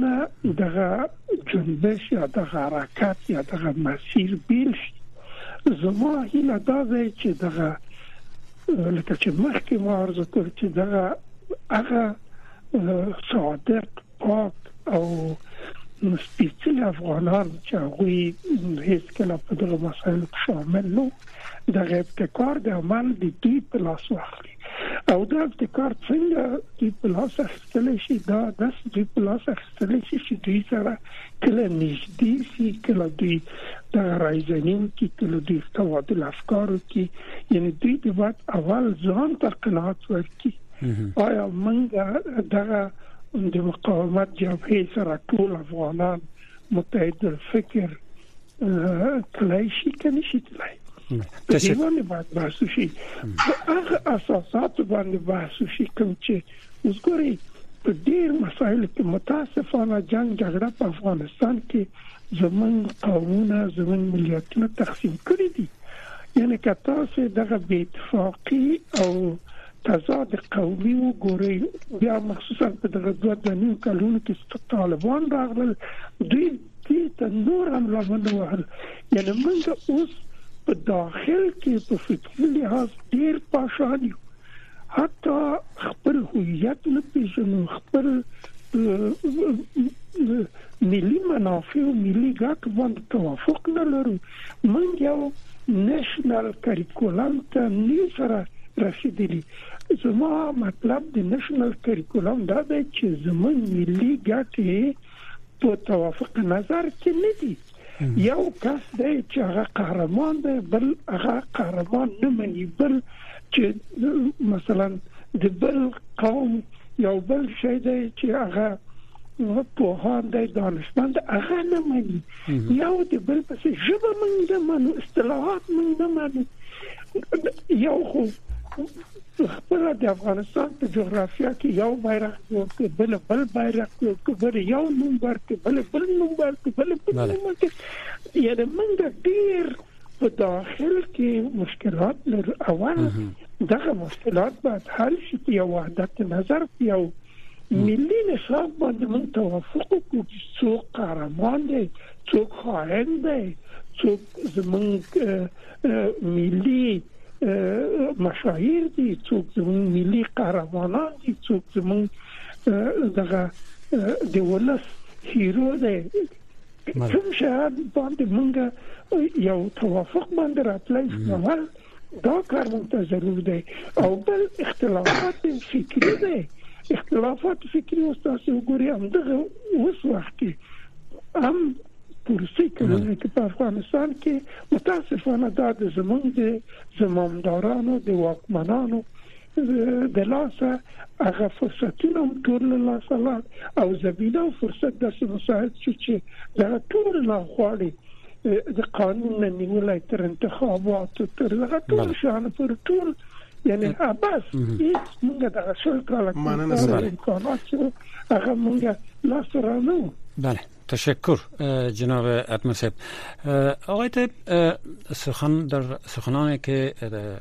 دغه جنبش یا دغه حرکت یا دغه مسیر بیل شي. زما هیله دا دی چې دغه لکه چې مخکې ما عرض کړ چې دغه هغه صادق، پاک او سپیڅلي افغانان چې هغوی هیڅکله په دغه مسایلو کې شامل نه، دغه ابتکار د عمل د دوی په لاس واخلي او دا ابتکار څنګه دوی په لاس اخیستلی شي، دا داسې دوی په لاس اخیستلی شي چې دوی سره کله نږدې شي، کله دوی دغه رایزنین کې، کله دوی تبادل افکارو کې، یعنی دوی د باید اول ځان ته قناعت ورکړي آیا موږ دغه د مقاومت جبهې سره ټول افغانان متحد الفکر تلای شي که نشي تلای. په دې باندې باید بحث وشي، هغه اساسات باندې بحث وشي کوم چې اوس ګورئ په ډېر مسایلو کې متاسفانه جنګ جګړه په افغانستان کې زموږ قومونه، زموږ ملیتونه تقسیم کړي دي. یعنی که تاسو دغه بې اتفاقي او تضاد قومي وګورئ، بیا مخصوصا په دغه 2 کلونو کې طالبان راغلل، دوی دې ته نور هم لمن وهل. یعنی موږ اوس په داخل کې په فکري لحاظ ډېر پاشان یو، حتی خپل هویت نه پېژنو، خپل ملي منافع او ملي ګټو باندې توافق نه لرو. موږ یو نېشنل کریکولم ته نه سره رسیدلی. زما مطلب د نېشنل کریکولم دا دی چې زمون ملي ګټې په توافق نظر کې نه دي. یو کس دی چې هغه قهرمان دی، بل هغه قهرمان نه مني، بل چې مثلا د بل قوم یو بل شی دی چې هغه پوهان دی، دانشمند، هغه نه مني. یو د بل پس ژبه موږ نه منو، اصطلاحات موږ نه منو. یو خو خپل د افغانستان په جغرافیه کې یو بیرغ جوړ کړ، بل بیرغ جوړ کړ، یو نوم ورکړ، بل نوم ورکړ، بل نوم ورکړ. یعنی موږ ډیر په داخل کې مشکلات لرو. اول دغه مشکلات باید حل شي. یو وحدت نظر، یو ملي نصاب باندې موږ توافق وکړو چې څوک قهرمان دی، څوک خائن دی، څوک زموږ ملي مشاهیر دي، څوک زموږ ملي قهرمانان دي، څوک زموږ دغه د ولس هیرو دی. کوم شاید باندې موږ یو توافق باندې راتلای شو. دا کار موږ ته ضرور دی. او بل اختلافات فکری دی. اختلافات فکری استاسو ګوري هم دغه اوس وخت کې هم پرسي کوي چې په افغانستان کې متاسفانه دا د زموږ زمامدارانو د واکمنانو د لاسه هغه فرصتونه ټول له لاسه او زمینه فرصت د مساعد شو چې دا ټول لا غواړي د قانون نیولای تر انتخابات تر هغه ټول شان پر ټول یعنی بس هیڅ موږ د شل کال امکانات هغه موږ لاس رانو. بله، تشکر جناب اتمر صاحب. آقای طیب، سخنانی که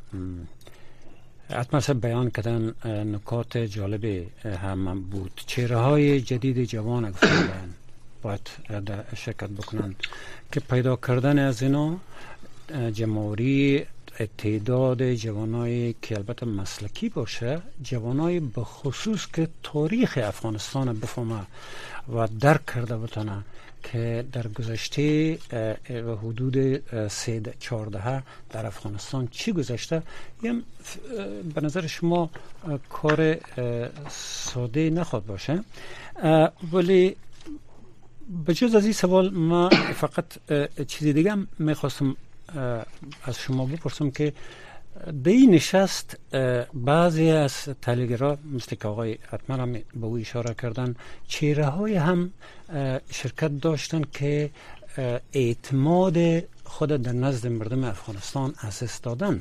اتمر صاحب بیان کردن نکات جالب هم بود. چهره‌های جدید جوان گفتن باید شرکت بکنن که پیدا کردن از اینا جمهوری تعداد جوانایی که البته مسلکی باشه، جوانایی به خصوص که تاریخ افغانستان بفهمه و درک کرده بتونه که در گذشته حدود 13-14 در افغانستان چی گذشته. به نظر شما کار ساده نخواد باشه، ولی بجز از این سوال ما فقط چیزی دیگه هم میخواستم از شما بپرسم که در این نشست بعضی از تحلیلگرا مثل که آقای اتمر هم به او اشاره کردن، چهره های هم شرکت داشتن که اعتماد خود در نزد مردم افغانستان از دست دادن.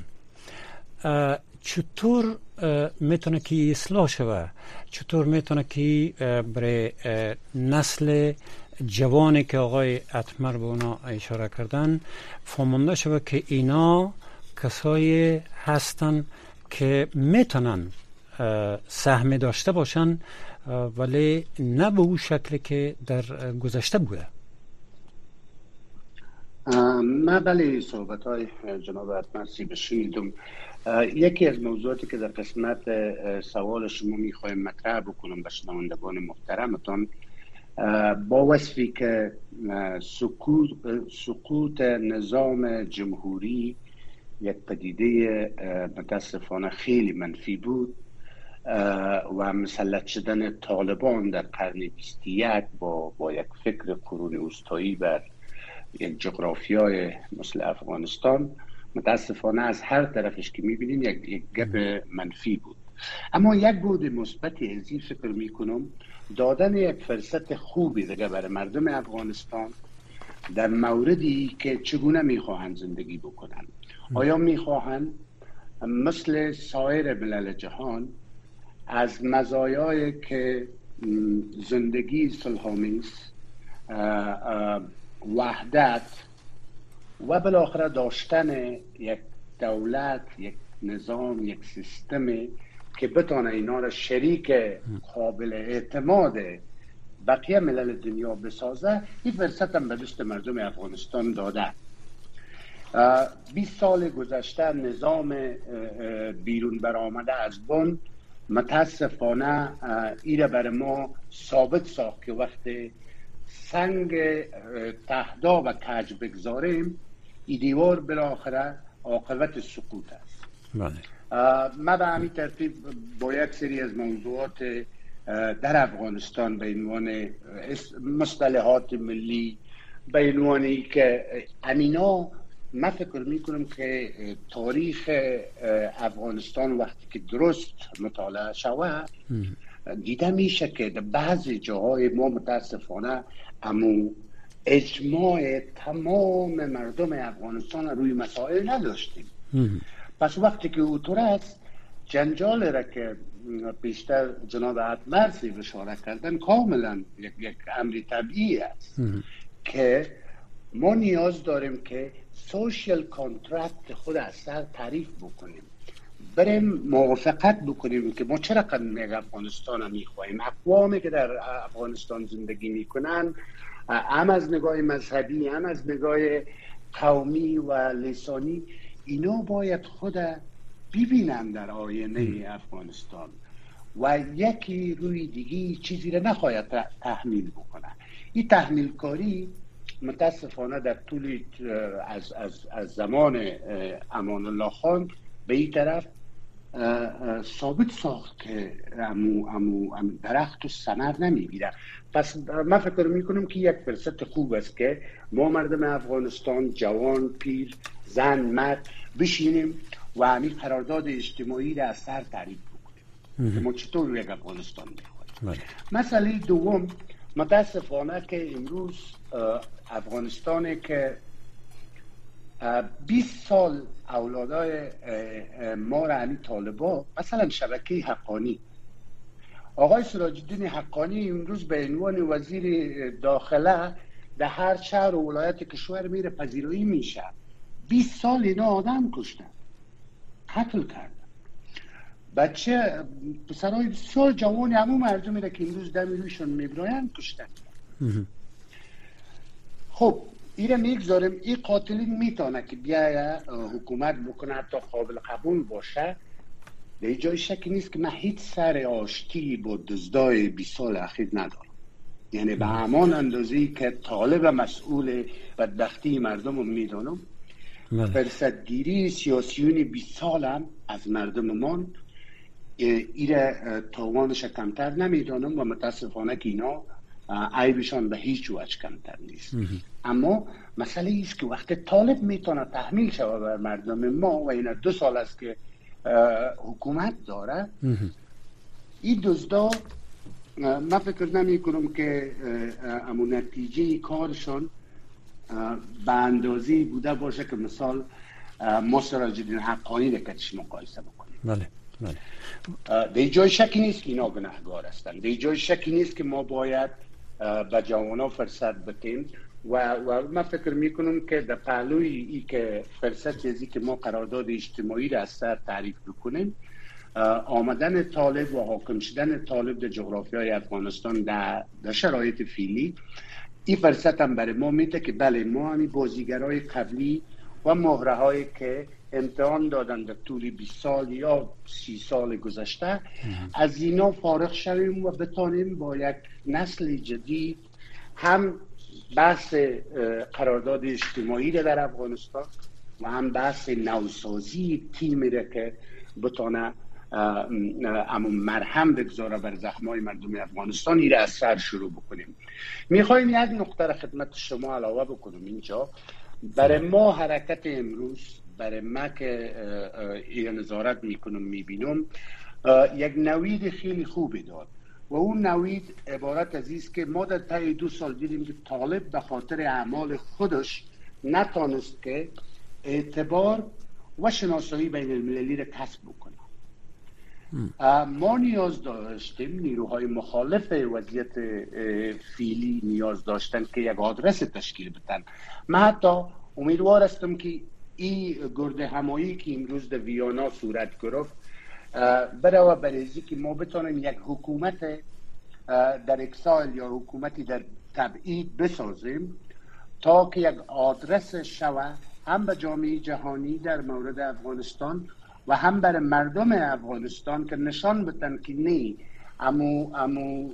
چطور میتونه که اصلاح شود؟ چطور میتونه که برای نسل جوانی که آقای اتمر به اونا اشاره کردن فهمانده شود که اینا کسایی هستن که میتونن سهم داشته باشن ولی نه به اون شکلی که در گذشته بوده؟ من بله صحبت‌های جناب اتمرسی بشنیدم. یکی از موضوعاتی که در قسمت سوال شما میخوایم مطرح بکنم به شنوندگان محترمتان، با وصفی که سقوط نظام جمهوری یک پدیده متاسفانه خیلی منفی بود و مسلط شدن طالبان در قرن 21 با یک فکر قرون وسطایی بر یک جغرافیای مثل افغانستان متاسفانه از هر طرفش که میبینیم یک گپ منفی بود. اما یک بود مثبتی از این فکر میکنم دادن یک فرصت خوبی دیگه برای مردم افغانستان در موردی که چگونه میخواهند زندگی بکنن. آیا میخواهند مثل سایر ملل جهان از مزایایی که زندگی صلح‌آمیز، وحدت و بالاخره داشتن یک دولت، یک نظام، یک سیستم که بتونه اینا را شریک قابل اعتماد بقیه ملل دنیا بسازه، این فرصت هم به دست مردم افغانستان داده. 20 سال گذشته نظام بیرون برآمده از بن متاسفانه ایره بر ما ثابت ساخت که وقتی سنگ تهدا و کج بگذاریم، این دیوار بالاخره عاقبت سقوط است. ما به همین ترتیب با یک سری از موضوعات در افغانستان به عنوان مصطلحات ملی، به عنوانی که امینا من فکر میکنم که تاریخ افغانستان وقتی که درست مطالعه شود دیده میشه که در بعضی جاهای ما متاسفانه امو اجماع تمام مردم افغانستان روی مسائل نداشتیم. پس وقتی که اوطور است جنجال را که بیشتر جناب عدمرسی اشاره کردن کاملا یک امر طبیعی است که ما نیاز داریم که سوشیال کانترکت خود از سر تعریف بکنیم، بریم موافقت بکنیم که ما چرا قدر افغانستان میخواهیم. اقوامی که در افغانستان زندگی میکنن هم از نگاه مذهبی هم از نگاه قومی و لسانی اینا باید خود ببینن در آینه افغانستان و یکی روی دیگی چیزی را نخواهد تحمیل بکنن. این تحمیل کاری متاسفانه در طول از زمان امان الله خان به این طرف ثابت ساخت که امو درخت و ثمر نمیگیره. پس من فکر میکنم که یک فرصت خوب است که ما مردم افغانستان جوان، پیر، زن، مرد بشینیم و همین قرارداد اجتماعی را از سر تعریف بکنیم که ما چطور یک افغانستان میخواهیم. مسئله دوم، متاسفانه که امروز افغانستان که 20 سال اولادای ما را همین طالبا، مثلا شبکه حقانی، آقای سراج الدین حقانی امروز به عنوان وزیر داخله در هر شهر و ولایت کشور میره پذیرایی میشه. 20 سال اینا آدم کشتن، قتل کردن، بچه پسرای بسیار جوانی همون مردمی را که امروز دم رویشون میبراین کشتن. خب ایره میگذاریم این قاتلین میتونه که بیایه حکومت بکنه، حتی قابل قبول باشه. در جای شکی نیست که من هیچ سر آشتی با دزدای 20 سال اخیر ندارم. یعنی به همان اندازه‌ای که طالب مسئول بدبختی مردم رو میدانم، فرصتگیری سیاسیون 20 سال هم از مردممان ایره تاوانش کمتر نمیدانم و متاسفانه که اینا عیبشان به هیچ وجه کمتر نیست. اما مسئله ایست که وقتی طالب میتونه تحمیل شود بر مردم ما و اینا 2 سال است که حکومت داره، این دزدا من فکر نمی کنم که امون نتیجه کارشان به اندازی بوده باشه که مثال ما سراج الدین حقانی را کتش مقایسه بکنیم. بله بله. در جای شکی نیست که اینا گناهگار هستند، در جای شکی نیست که ما باید به جوانا فرصت بدیم و من فکر میکنم که در پهلوی ای که فرصت چیزی که ما قرارداد اجتماعی را از سر تعریف بکنیم، آمدن طالب و حاکم شدن طالب در جغرافیای افغانستان در شرایط فعلی، این فرصت هم برای ما میده که بله ما همین بازیگرای قبلی و مهرهایی که امتحان دادن در طول 20 سال یا 30 سال گذشته از اینا فارغ شویم و بتانیم با یک نسل جدید هم بحث قرارداد اجتماعی در افغانستان و هم بحث نوسازی تیمی را که بتانه اما مرهم بگذاره بر زخمای مردم افغانستان ایره از سر شروع بکنیم. میخوایم یک نقطه را خدمت شما علاوه بکنم اینجا. برای ما حرکت امروز، برای ما که این نظارت میکنم میبینم، یک نوید خیلی خوبی داد و اون نوید عبارت از است که ما در طی 2 سال دیدیم که طالب به خاطر اعمال خودش نتانست که اعتبار و شناسایی بین المللی را کسب بکنه. ما نیاز داشتیم، نیروهای مخالف وضعیت فعلی نیاز داشتن که یک آدرس تشکیل بدن. من حتی امیدوار هستم که این گرد همایی که امروز در ویانا صورت گرفت برای برای که ما بتونیم یک حکومت در اکسایل یا حکومتی در تبعید بسازیم تا که یک آدرس شود هم به جامعه جهانی در مورد افغانستان و هم برای مردم افغانستان که نشان بدن که نه امو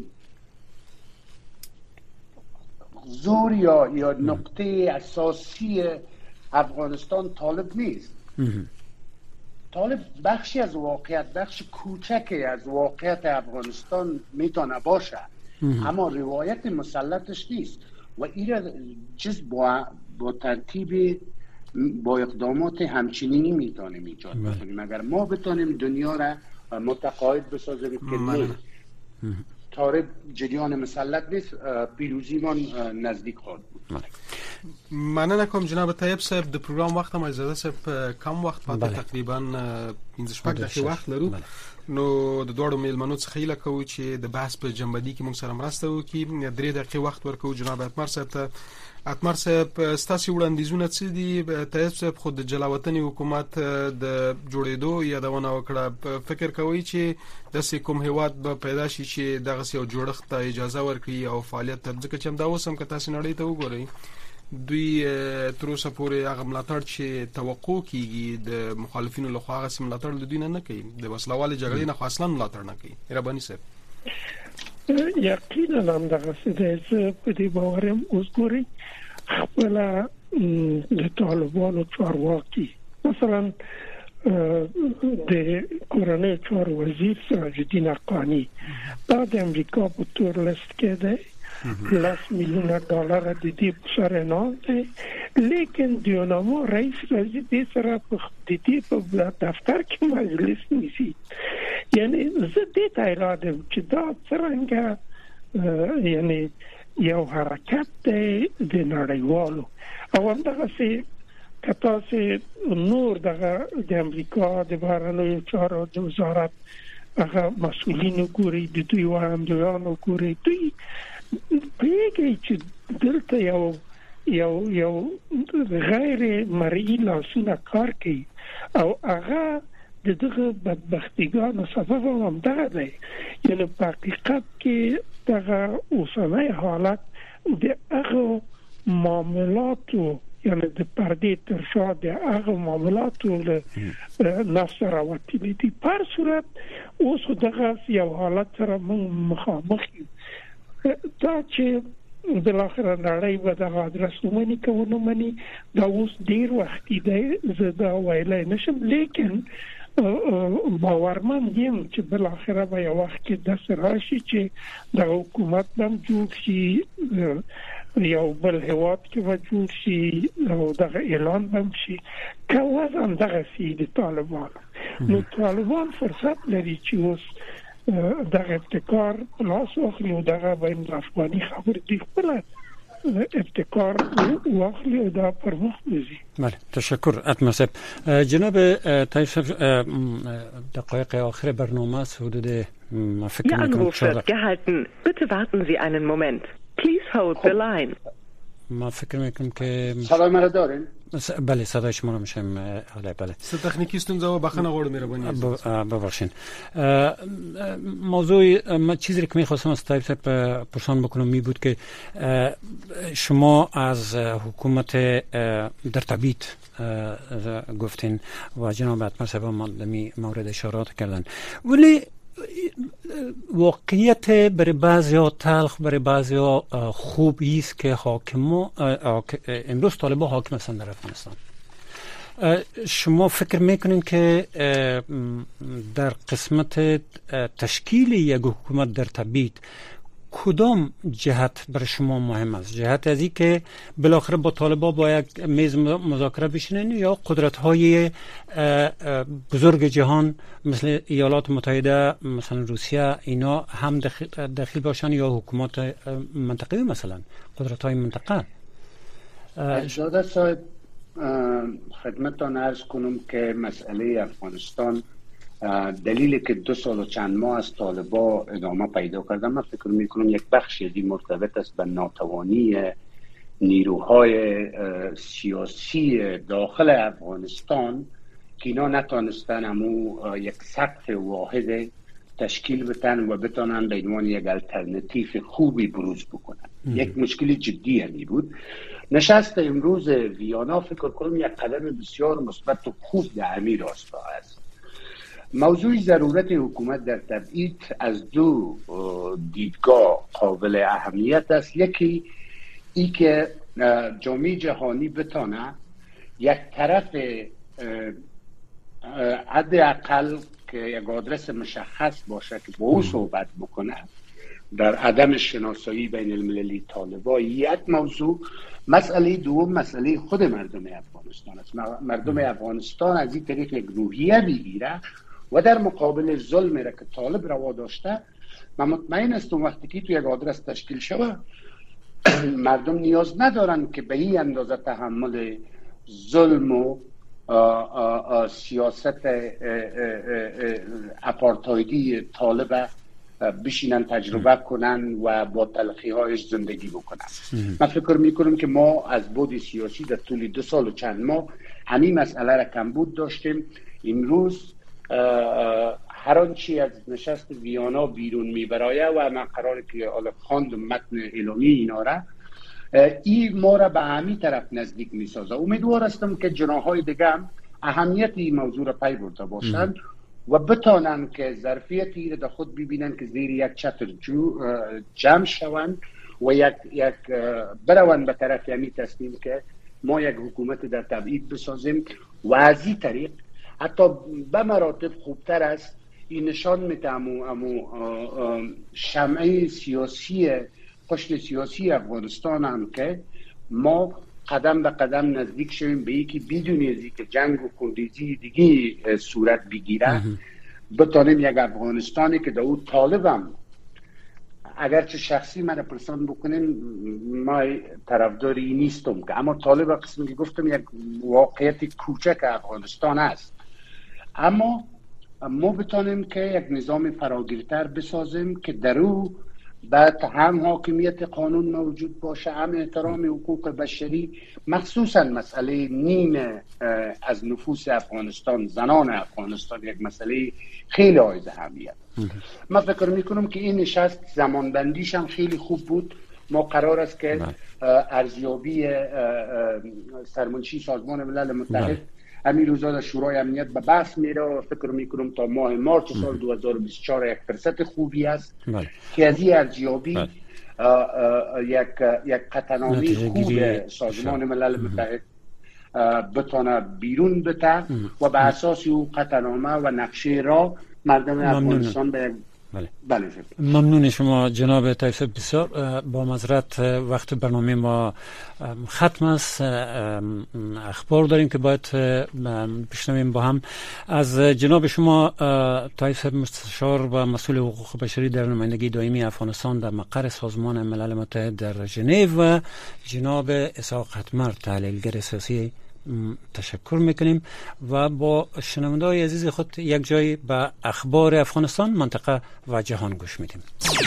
زور یا نقطه اساسی افغانستان طالب نیست. طالب بخشی از واقعیت، بخش کوچکی از واقعیت افغانستان میتونه باشه، اما روایت مسلطش نیست و این چیز با ترتیب با اقدامات همچنینی میتونیم ایجاد کنیم. اگر ما بتونیم دنیا را متقاعد بسازیم که نه طالب جریان مسلط نیست، پیروزی من نزدیک خواهد بود. مننه کوم جناب طیب صاحب. د پروګرام وخت هم زیاده صاحب کم وخت پاتې تقریبا 15 دقیقې وخت لرو. نو د دوړو میلمنو څخه هیله کوو چې د بحث په جنبدي کې موږ سره مرسته وکړي. 3 دقیقې وخت ورکوو جناب اتمر صاحب ته. اتمر صاحب ستاسو وړاندیزونه څه دي؟ طیب صاحب خود د جلاوطني حکومت د جوړېدو یادونه وکړه. فکر کوي چې د کوم هیواد به پیدا شي چې دغه یو جوړښت ته اجازه ورکړي او فعالیت تر ځکه چې هم دا اوس هم که تاسو نړۍ ته وګورئ دوی تر اوسه پورې هغه ملاتړ چې توقع کیږي د مخالفینو له خوا هغه ملاتړ د دوی نه کوي، د وسلوال جګړې نه اصلا ملاتړ نه کوي. رباني صاحب یقینا هم دغه څه په دې باورم اوس ګوري خپل د طالبانو چارواکي مثلا د کورنۍ چارو وزیر سراج الدین حقانی دا د امریکا په تور لیست کې ده، $10 میلیون د دې سره نه ده، لیکن دیونامو رئیس دې سره په دې په دفتر کې مجلس نیسی. یعنی زه دې ته اراده چې دا څنګه یعنی یو حرکت دی د نړیوالو او همدغسې که تاسې نور دغه د امریکا د بهرنیو چارو د وزارت هغه مسئولین ګورئ، د دوی وړاندویانو ګورئ، دوی پوهېږئ چې دلته یو غیر مرئي لاسونه کار کوي او هغه د دغه بدبختیګانو سبب هم دغه دی. یعنې په حقیقت کې دغه اوسنی حالت د هغه معاملاتو یعنی د پردې تر شا د هغه معاملاتو له نفس راوتلي دي. په هر صورت اوس خو دغه یو حالت سره موږ مخامخ یو. دا چې بالاخره نړۍ به دغه ادرس ومني که ونه مني دا اوس ډېر وختي دی، زه دا ویلی نشم، لیکن باورمند یم چې بالاخره به یو وخت کې داسې راشي چې دغه حکومت به هم جوړ شي، یو بل هیواد کې به جوړ شي او دغه اعلان به هم شي که وضع هم دغسې د طالبانو. نو طالبان فرصت لري چې اوس دغه ابتکار لاس واخلي او دغه بین افغاني خبرې دوی خپله ابتکار واخلي او دا پر مخ بزي. بله تشکر اتمر صاحب. جناب طیب صاحب دقایق آخر برنامه است، حدود Ihr Anruf wird gehalten. Bitte warten Sie einen Moment. Please hold the line. ما فکر میکنم که صدای مرا دارین؟ بله صدای شما رو میشم. بله ست تکنیکی ستونزه و بخنه غوړ مهرباني ببخشید. موضوع من چیزی که میخواستم از طیب صاحب پرسان بکنم می بود که شما از حکومت در تبعید گفتین و جناب اتمر صاحب هم مورد اشارات کردن، ولی واقعیت برای بعضیا تلخ برای بعضیا خوب است که امروز طالبان حاکم هستند در افغانستان. شما فکر میکنین که در قسمت تشکیل یک حکومت در تبعید کدام جهت برای شما مهم است؟ جهت از این که بالاخره با طالبان با یک میز مذاکره بشینن یا قدرت‌های بزرگ جهان مثل ایالات متحده مثلا روسیه اینا هم دخیل باشن یا حکومت منطقه‌ای مثلا قدرت‌های منطقه؟ اجازه صاحب خدمتتان عرض کنم که مسئله افغانستان دلیلی که 2 سال و چند ماه از طالبان ادامه پیدا کرده، من فکر میکنم یک بخشی از این مرتبط است به ناتوانی نیروهای سیاسی داخل افغانستان که اینا نتانستن همو یک سقف واحد تشکیل بدن و بتانن به عنوان یک الترناتیو خوبی بروز بکنن. یک مشکل جدی همی بود. نشست امروز ویانا فکر کنم یک قدم بسیار مثبت و خوب در همین راستا است. موضوع ضرورت حکومت در تبعید از 2 دیدگاه قابل اهمیت است. یکی ای که جامعه جهانی بتانه یک طرف حداقل که یک آدرس مشخص باشه که با او صحبت بکنه در عدم شناسایی بین المللی طالبان. یک موضوع. مسئله دوم مسئله خود مردم افغانستان است. مردم افغانستان از این طریق یک روحیه بگیره و در مقابل ظلم را که طالب روا داشته، من مطمئن هستم وقتی که تو یک آدرس تشکیل شوه مردم نیاز ندارن که به این اندازه تحمل ظلم و سیاست اپارتایدی طالب بشینن تجربه کنن و با تلخی هایش زندگی بکنن. من فکر میکنم که ما از بود سیاسی در طول 2 سال و چند ماه همین مسئله را کمبود داشتیم. امروز هر آنچه از نشست ویانا بیرون میبرایه و من قراره که خواندم متن اعلامی اینا را، این ما را به همین طرف نزدیک میسازه. امیدوار هستم که جناح‌های دیگه هم اهمیت این موضوع را پی برده باشند و بتانن که ظرفیتی را در خود ببینن که زیر یک چتر جمع شوند و یک بروند به طرف همین تصمیم که ما یک حکومت در تبعید بسازیم و از این طریق حتی به مراتب خوبتر است. این نشان میده امو شمعه سیاسی پشت سیاسی افغانستان هم که ما قدم به قدم نزدیک شویم به یکی بدون از اینکه جنگ و خونریزی دیگه صورت بگیره بتانیم یک افغانستانی که در اون طالبم اگرچه شخصی من پرسان بکنیم ما طرفداری نیستم که اما طالب قسمی که گفتم یک واقعیت کوچک افغانستان است، اما ما بتانیم که یک نظام فراگیرتر بسازیم که در او بعد هم حاکمیت قانون موجود باشه، هم احترام حقوق بشری، مخصوصا مسئله نیم از نفوس افغانستان، زنان افغانستان، یک مسئله خیلی حائز اهمیت. من فکر میکنم که این نشست زمانبندیش هم خیلی خوب بود. ما قرار است که ارزیابی سرمنشی سازمان ملل متحد همین روزا در شورای امنیت به بحث میره و فکر میکنم تا ماه مارس سال 2024 یک فرصت خوبی است که از این ارزیابی یک قطعنامه خوب سازمان ملل متحد بتونه بیرون بده و به اساس اون قطعنامه و نقشه را مردم افغانستان به بله. ممنون شما جناب طیف. بسیار با معذرت وقت برنامه ما ختم است. اخبار داریم که باید بشنویم با هم از جناب شما طیف مستشار و مسئول حقوق بشری در نمایندگی دائمی افغانستان در مقر سازمان ملل متحد در ژنو و جناب اسحاق حتمر تحلیلگر سیاسی تشکر میکنیم و با شنونده‌های عزیز خود یک جای به اخبار افغانستان، منطقه و جهان گوش میدیم.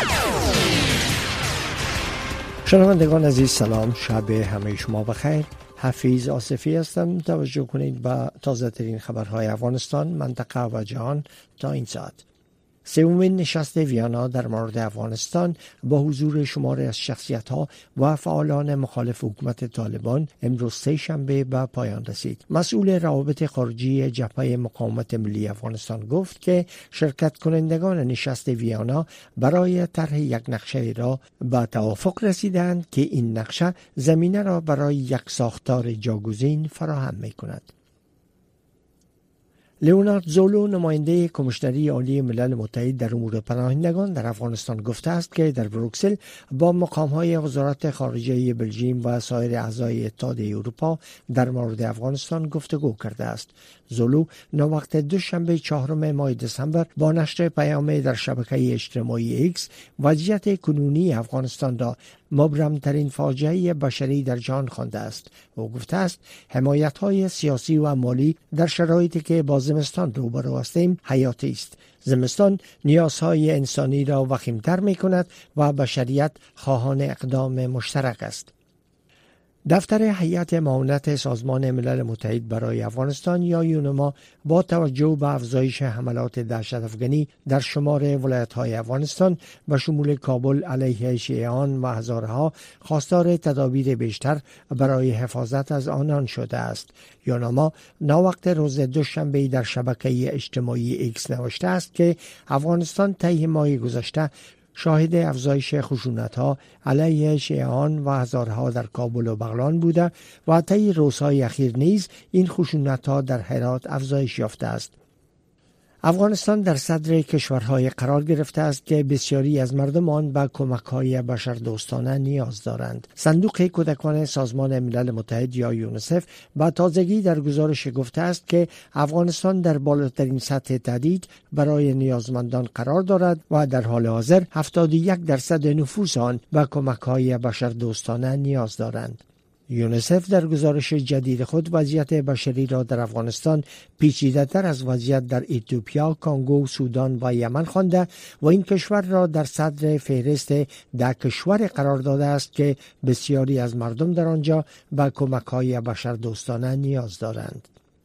شنوندگان عزیز سلام، شب همه شما بخیر. حفیظ آصفی هستم. توجه کنید به تازه ترین خبرهای افغانستان، منطقه و جهان تا این ساعت. سومین نشست ویانا در مورد افغانستان با حضور شماری از شخصیت‌ها و فعالان مخالف حکومت طالبان امروز سه‌شنبه به پایان رسید. مسئول روابط خارجی جبهه مقاومت ملی افغانستان گفت که شرکت کنندگان نشست ویانا برای طرح یک نقشه را به توافق رسیدند که این نقشه زمینه را برای یک ساختار جاگزین فراهم می‌کند. لیونارد زولو نماینده کمیشنری عالی ملل متحد در امور پناهندگان در افغانستان گفته است که در بروکسل با مقام‌های وزارت خارجه بلژیم و سایر اعضای اتحاد اروپا در مورد افغانستان گفتگو کرده است. زولو نوقت دوشنبه 4 ماه دسامبر با نشر پیام در شبکه اجتماعی ایکس وضعیت کنونی افغانستان را مبرمترین فاجعه بشری در جهان خوانده است. او گفته است حمایت‌های سیاسی و مالی در شرایطی که با زمستان روبرو هستیم حیاتی است. زمستان نیازهای انسانی را وخیم‌تر می‌کند و بشریت خواهان اقدام مشترک است. دفتر هیئت معاونت سازمان ملل متحد برای افغانستان یا یونما با توجه به افزایش حملات دهشت افغانی در شمار ولایت‌های افغانستان به شمول کابل علیه شیعیان و هزارها خواستار تدابیر بیشتر برای حفاظت از آنان شده است. یونما ناوقت روز دوشنبه در شبکه اجتماعی ایکس نوشته است که افغانستان طی ماه گذشته شاهد افزایش خشونت‌ها علیه شیعیان و هزارها در کابل و بغلان بوده و طی روزهای اخیر نیز این خشونت‌ها در هرات افزایش یافته است. افغانستان در صدر کشورهای قرار گرفته است که بسیاری از مردم آن به کمک‌های بشردوستانه نیاز دارند. صندوق کودکان سازمان ملل متحد یا یونیسف با تازگی در گزارش گفته است که افغانستان در بالاترین سطح تهدید برای نیازمندان قرار دارد و در حال حاضر 71% نفوس آن به کمک‌های بشردوستانه نیاز دارند. یونیسف در گزارش جدید خود وضعیت بشری را در افغانستان پیچیده‌تر از وضعیت در اتیوپیا، کانگو، سودان و یمن خوانده و این کشور را در صدر فهرست 10 کشور قرار داده است که بسیاری از مردم در آنجا به کمک‌های بشردوستانه نیاز دارند.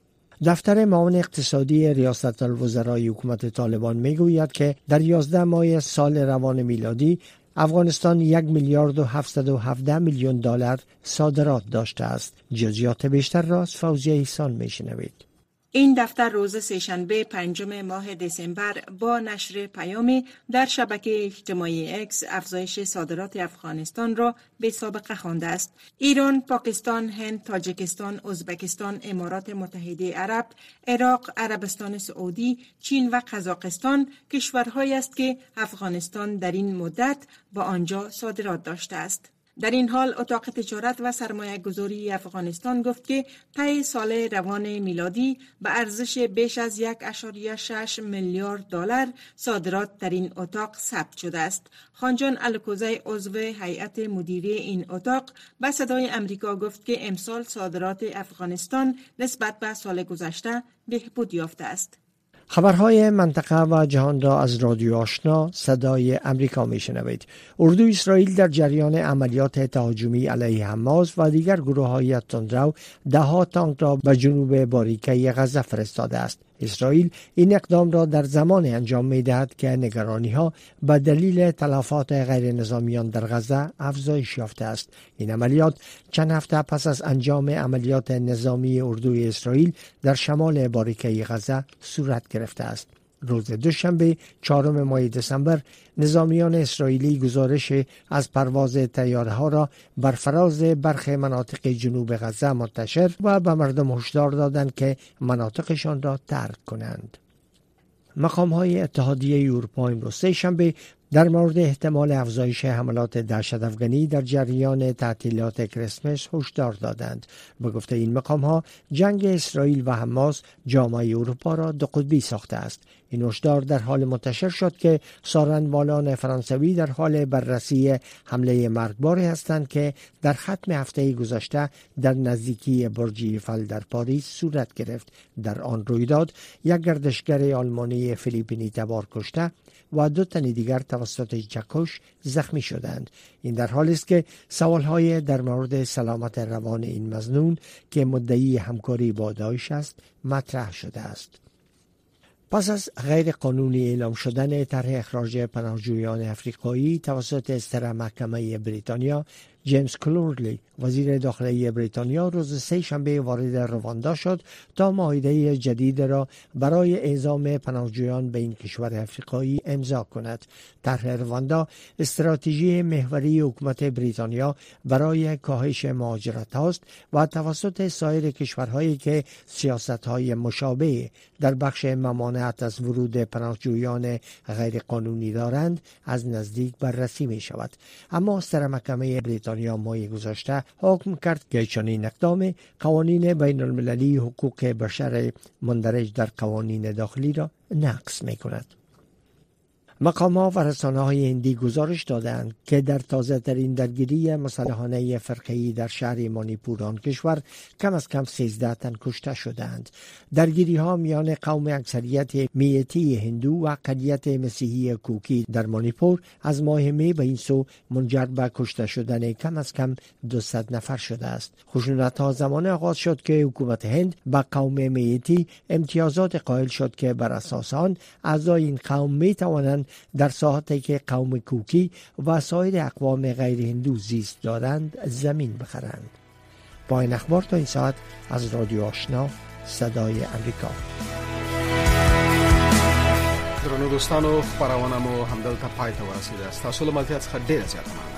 دفتر معاون اقتصادی ریاست الوزرای حکومت طالبان میگوید که در 11 ماه سال روان میلادی افغانستان 1 میلیارد و 717 میلیون دلار صادرات داشته است. جزئیات بیشتر را از فوزیه احسان میشنوید. این دفتر روز سه‌شنبه 5 ماه دسامبر با نشر پیامی در شبکه اجتماعی اکس افزایش صادرات افغانستان را به سابقه خوانده است. ایران، پاکستان، هند، تاجیکستان، ازبکستان، امارات متحده عرب، عراق، عربستان سعودی، چین و قزاقستان کشورهایی است که افغانستان در این مدت با آنجا صادرات داشته است. در این حال اتاق تجارت و سرمایه گذاری افغانستان گفت که طی سال روان میلادی به ارزش بیش از 1.6 میلیارد دلار صادرات در این اتاق ثبت شده است. خانجان الکوزی عضو هیئت مدیره این اتاق به صدای امریکا گفت که امسال صادرات افغانستان نسبت به سال گذشته بهبود یافته است. خبرهای منطقه و جهان را از رادیو آشنا صدای امریکا میشنوید. اردوی اسرائیل در جریان عملیات تهاجمی علیه حماس و دیگر گروه‌های تندرو 10 تانک را به جنوب باریکه غزه فرستاده است. اسرائیل این اقدام را در زمان انجام می‌دهد که نگرانی‌ها به دلیل تلفات غیر نظامیان در غزه افزایش یافته است. این عملیات چند هفته پس از انجام عملیات نظامی اردوی اسرائیل در شمال باریکه غزه صورت گرفته است. روز دوشنبه 4 ماه دسامبر نظامیان اسرائیلی گزارش از پرواز طیاره‌ها را بر فراز برخی مناطق جنوب غزه منتشر و به مردم هشدار دادند که مناطقشان را ترک کنند. مقام‌های اتحادیه اروپا امروز سه‌شنبه در مورد احتمال افزایش حملات دهشت افغانی در جریان تعطیلات کریسمس هشدار دادند. به گفته این مقام‌ها جنگ اسرائیل و حماس جامعه اروپا را دو قطبی ساخته است. این هشدار در حال منتشر شد که سارنوالان فرانسوی در حال بررسی حمله مرگباری هستند که در ختم هفته گذشته در نزدیکی برج ایفل در پاریس صورت گرفت. در آن رویداد یک گردشگر آلمانی فیلیپینی تبار کشته و 2 تن دیگر توسط چکش زخمی شدند. این در حالی است که سوالهای در مورد سلامت روان این مظنون که مدعی همکاری با داعش است مطرح شده است. پس از غیر قانونی اعلام شدن طرح اخراج پناهجویان افریقایی توسط استر محکمه بریتانیا، جیمز کلورلی وزیر داخلی بریتانیا روز سه‌شنبه وارد رواندا شد تا معاهده جدید را برای اعزام پناهجویان به این کشور افریقایی امضا کند. طرح رواندا استراتژی محوری حکومت بریتانیا برای کاهش مهاجرت است و توسط سایر کشورهایی که سیاست‌های مشابه در بخش ممانعت از ورود پناهجویان غیر قانونی دارند از نزدیک بررسی می شود. اما استر محکمه بریتانیا ماه گذشته حکم کرد که چنین اقدام قوانین بین المللی حقوق بشر مندرج در قوانین داخلی را نقض می کند. مقام‌ها و رسانه‌های هندی گزارش دادند که در تازه‌ترین درگیری مسلحانه فرقه‌ای در شهر مانیپور آن کشور کم از کم 13 تن کشته شدند. درگیری‌ها میان قوم اکثریت میتی هندو و اقلیت مسیحی کوکی در مانیپور از ماه می به این سو منجر به کشته شدن کم از کم 200 نفر شده است. خشونت‌ها زمان آغاز شد که حکومت هند به قوم میتی امتیازات قائل شد که بر اساس آن اعضای این قوم می‌توانند در ساحاتی که قوم کوکی و سایر اقوام غیر هندو زیست دارند زمین بخرند. با این اخبار تا این ساعت از رادیو آشنا صدای امریکا. درنو دوستانو خبرونه مو همدلته پای ته ورسیده است. تاسو له ملتیا څخه ډیر زیات مننه.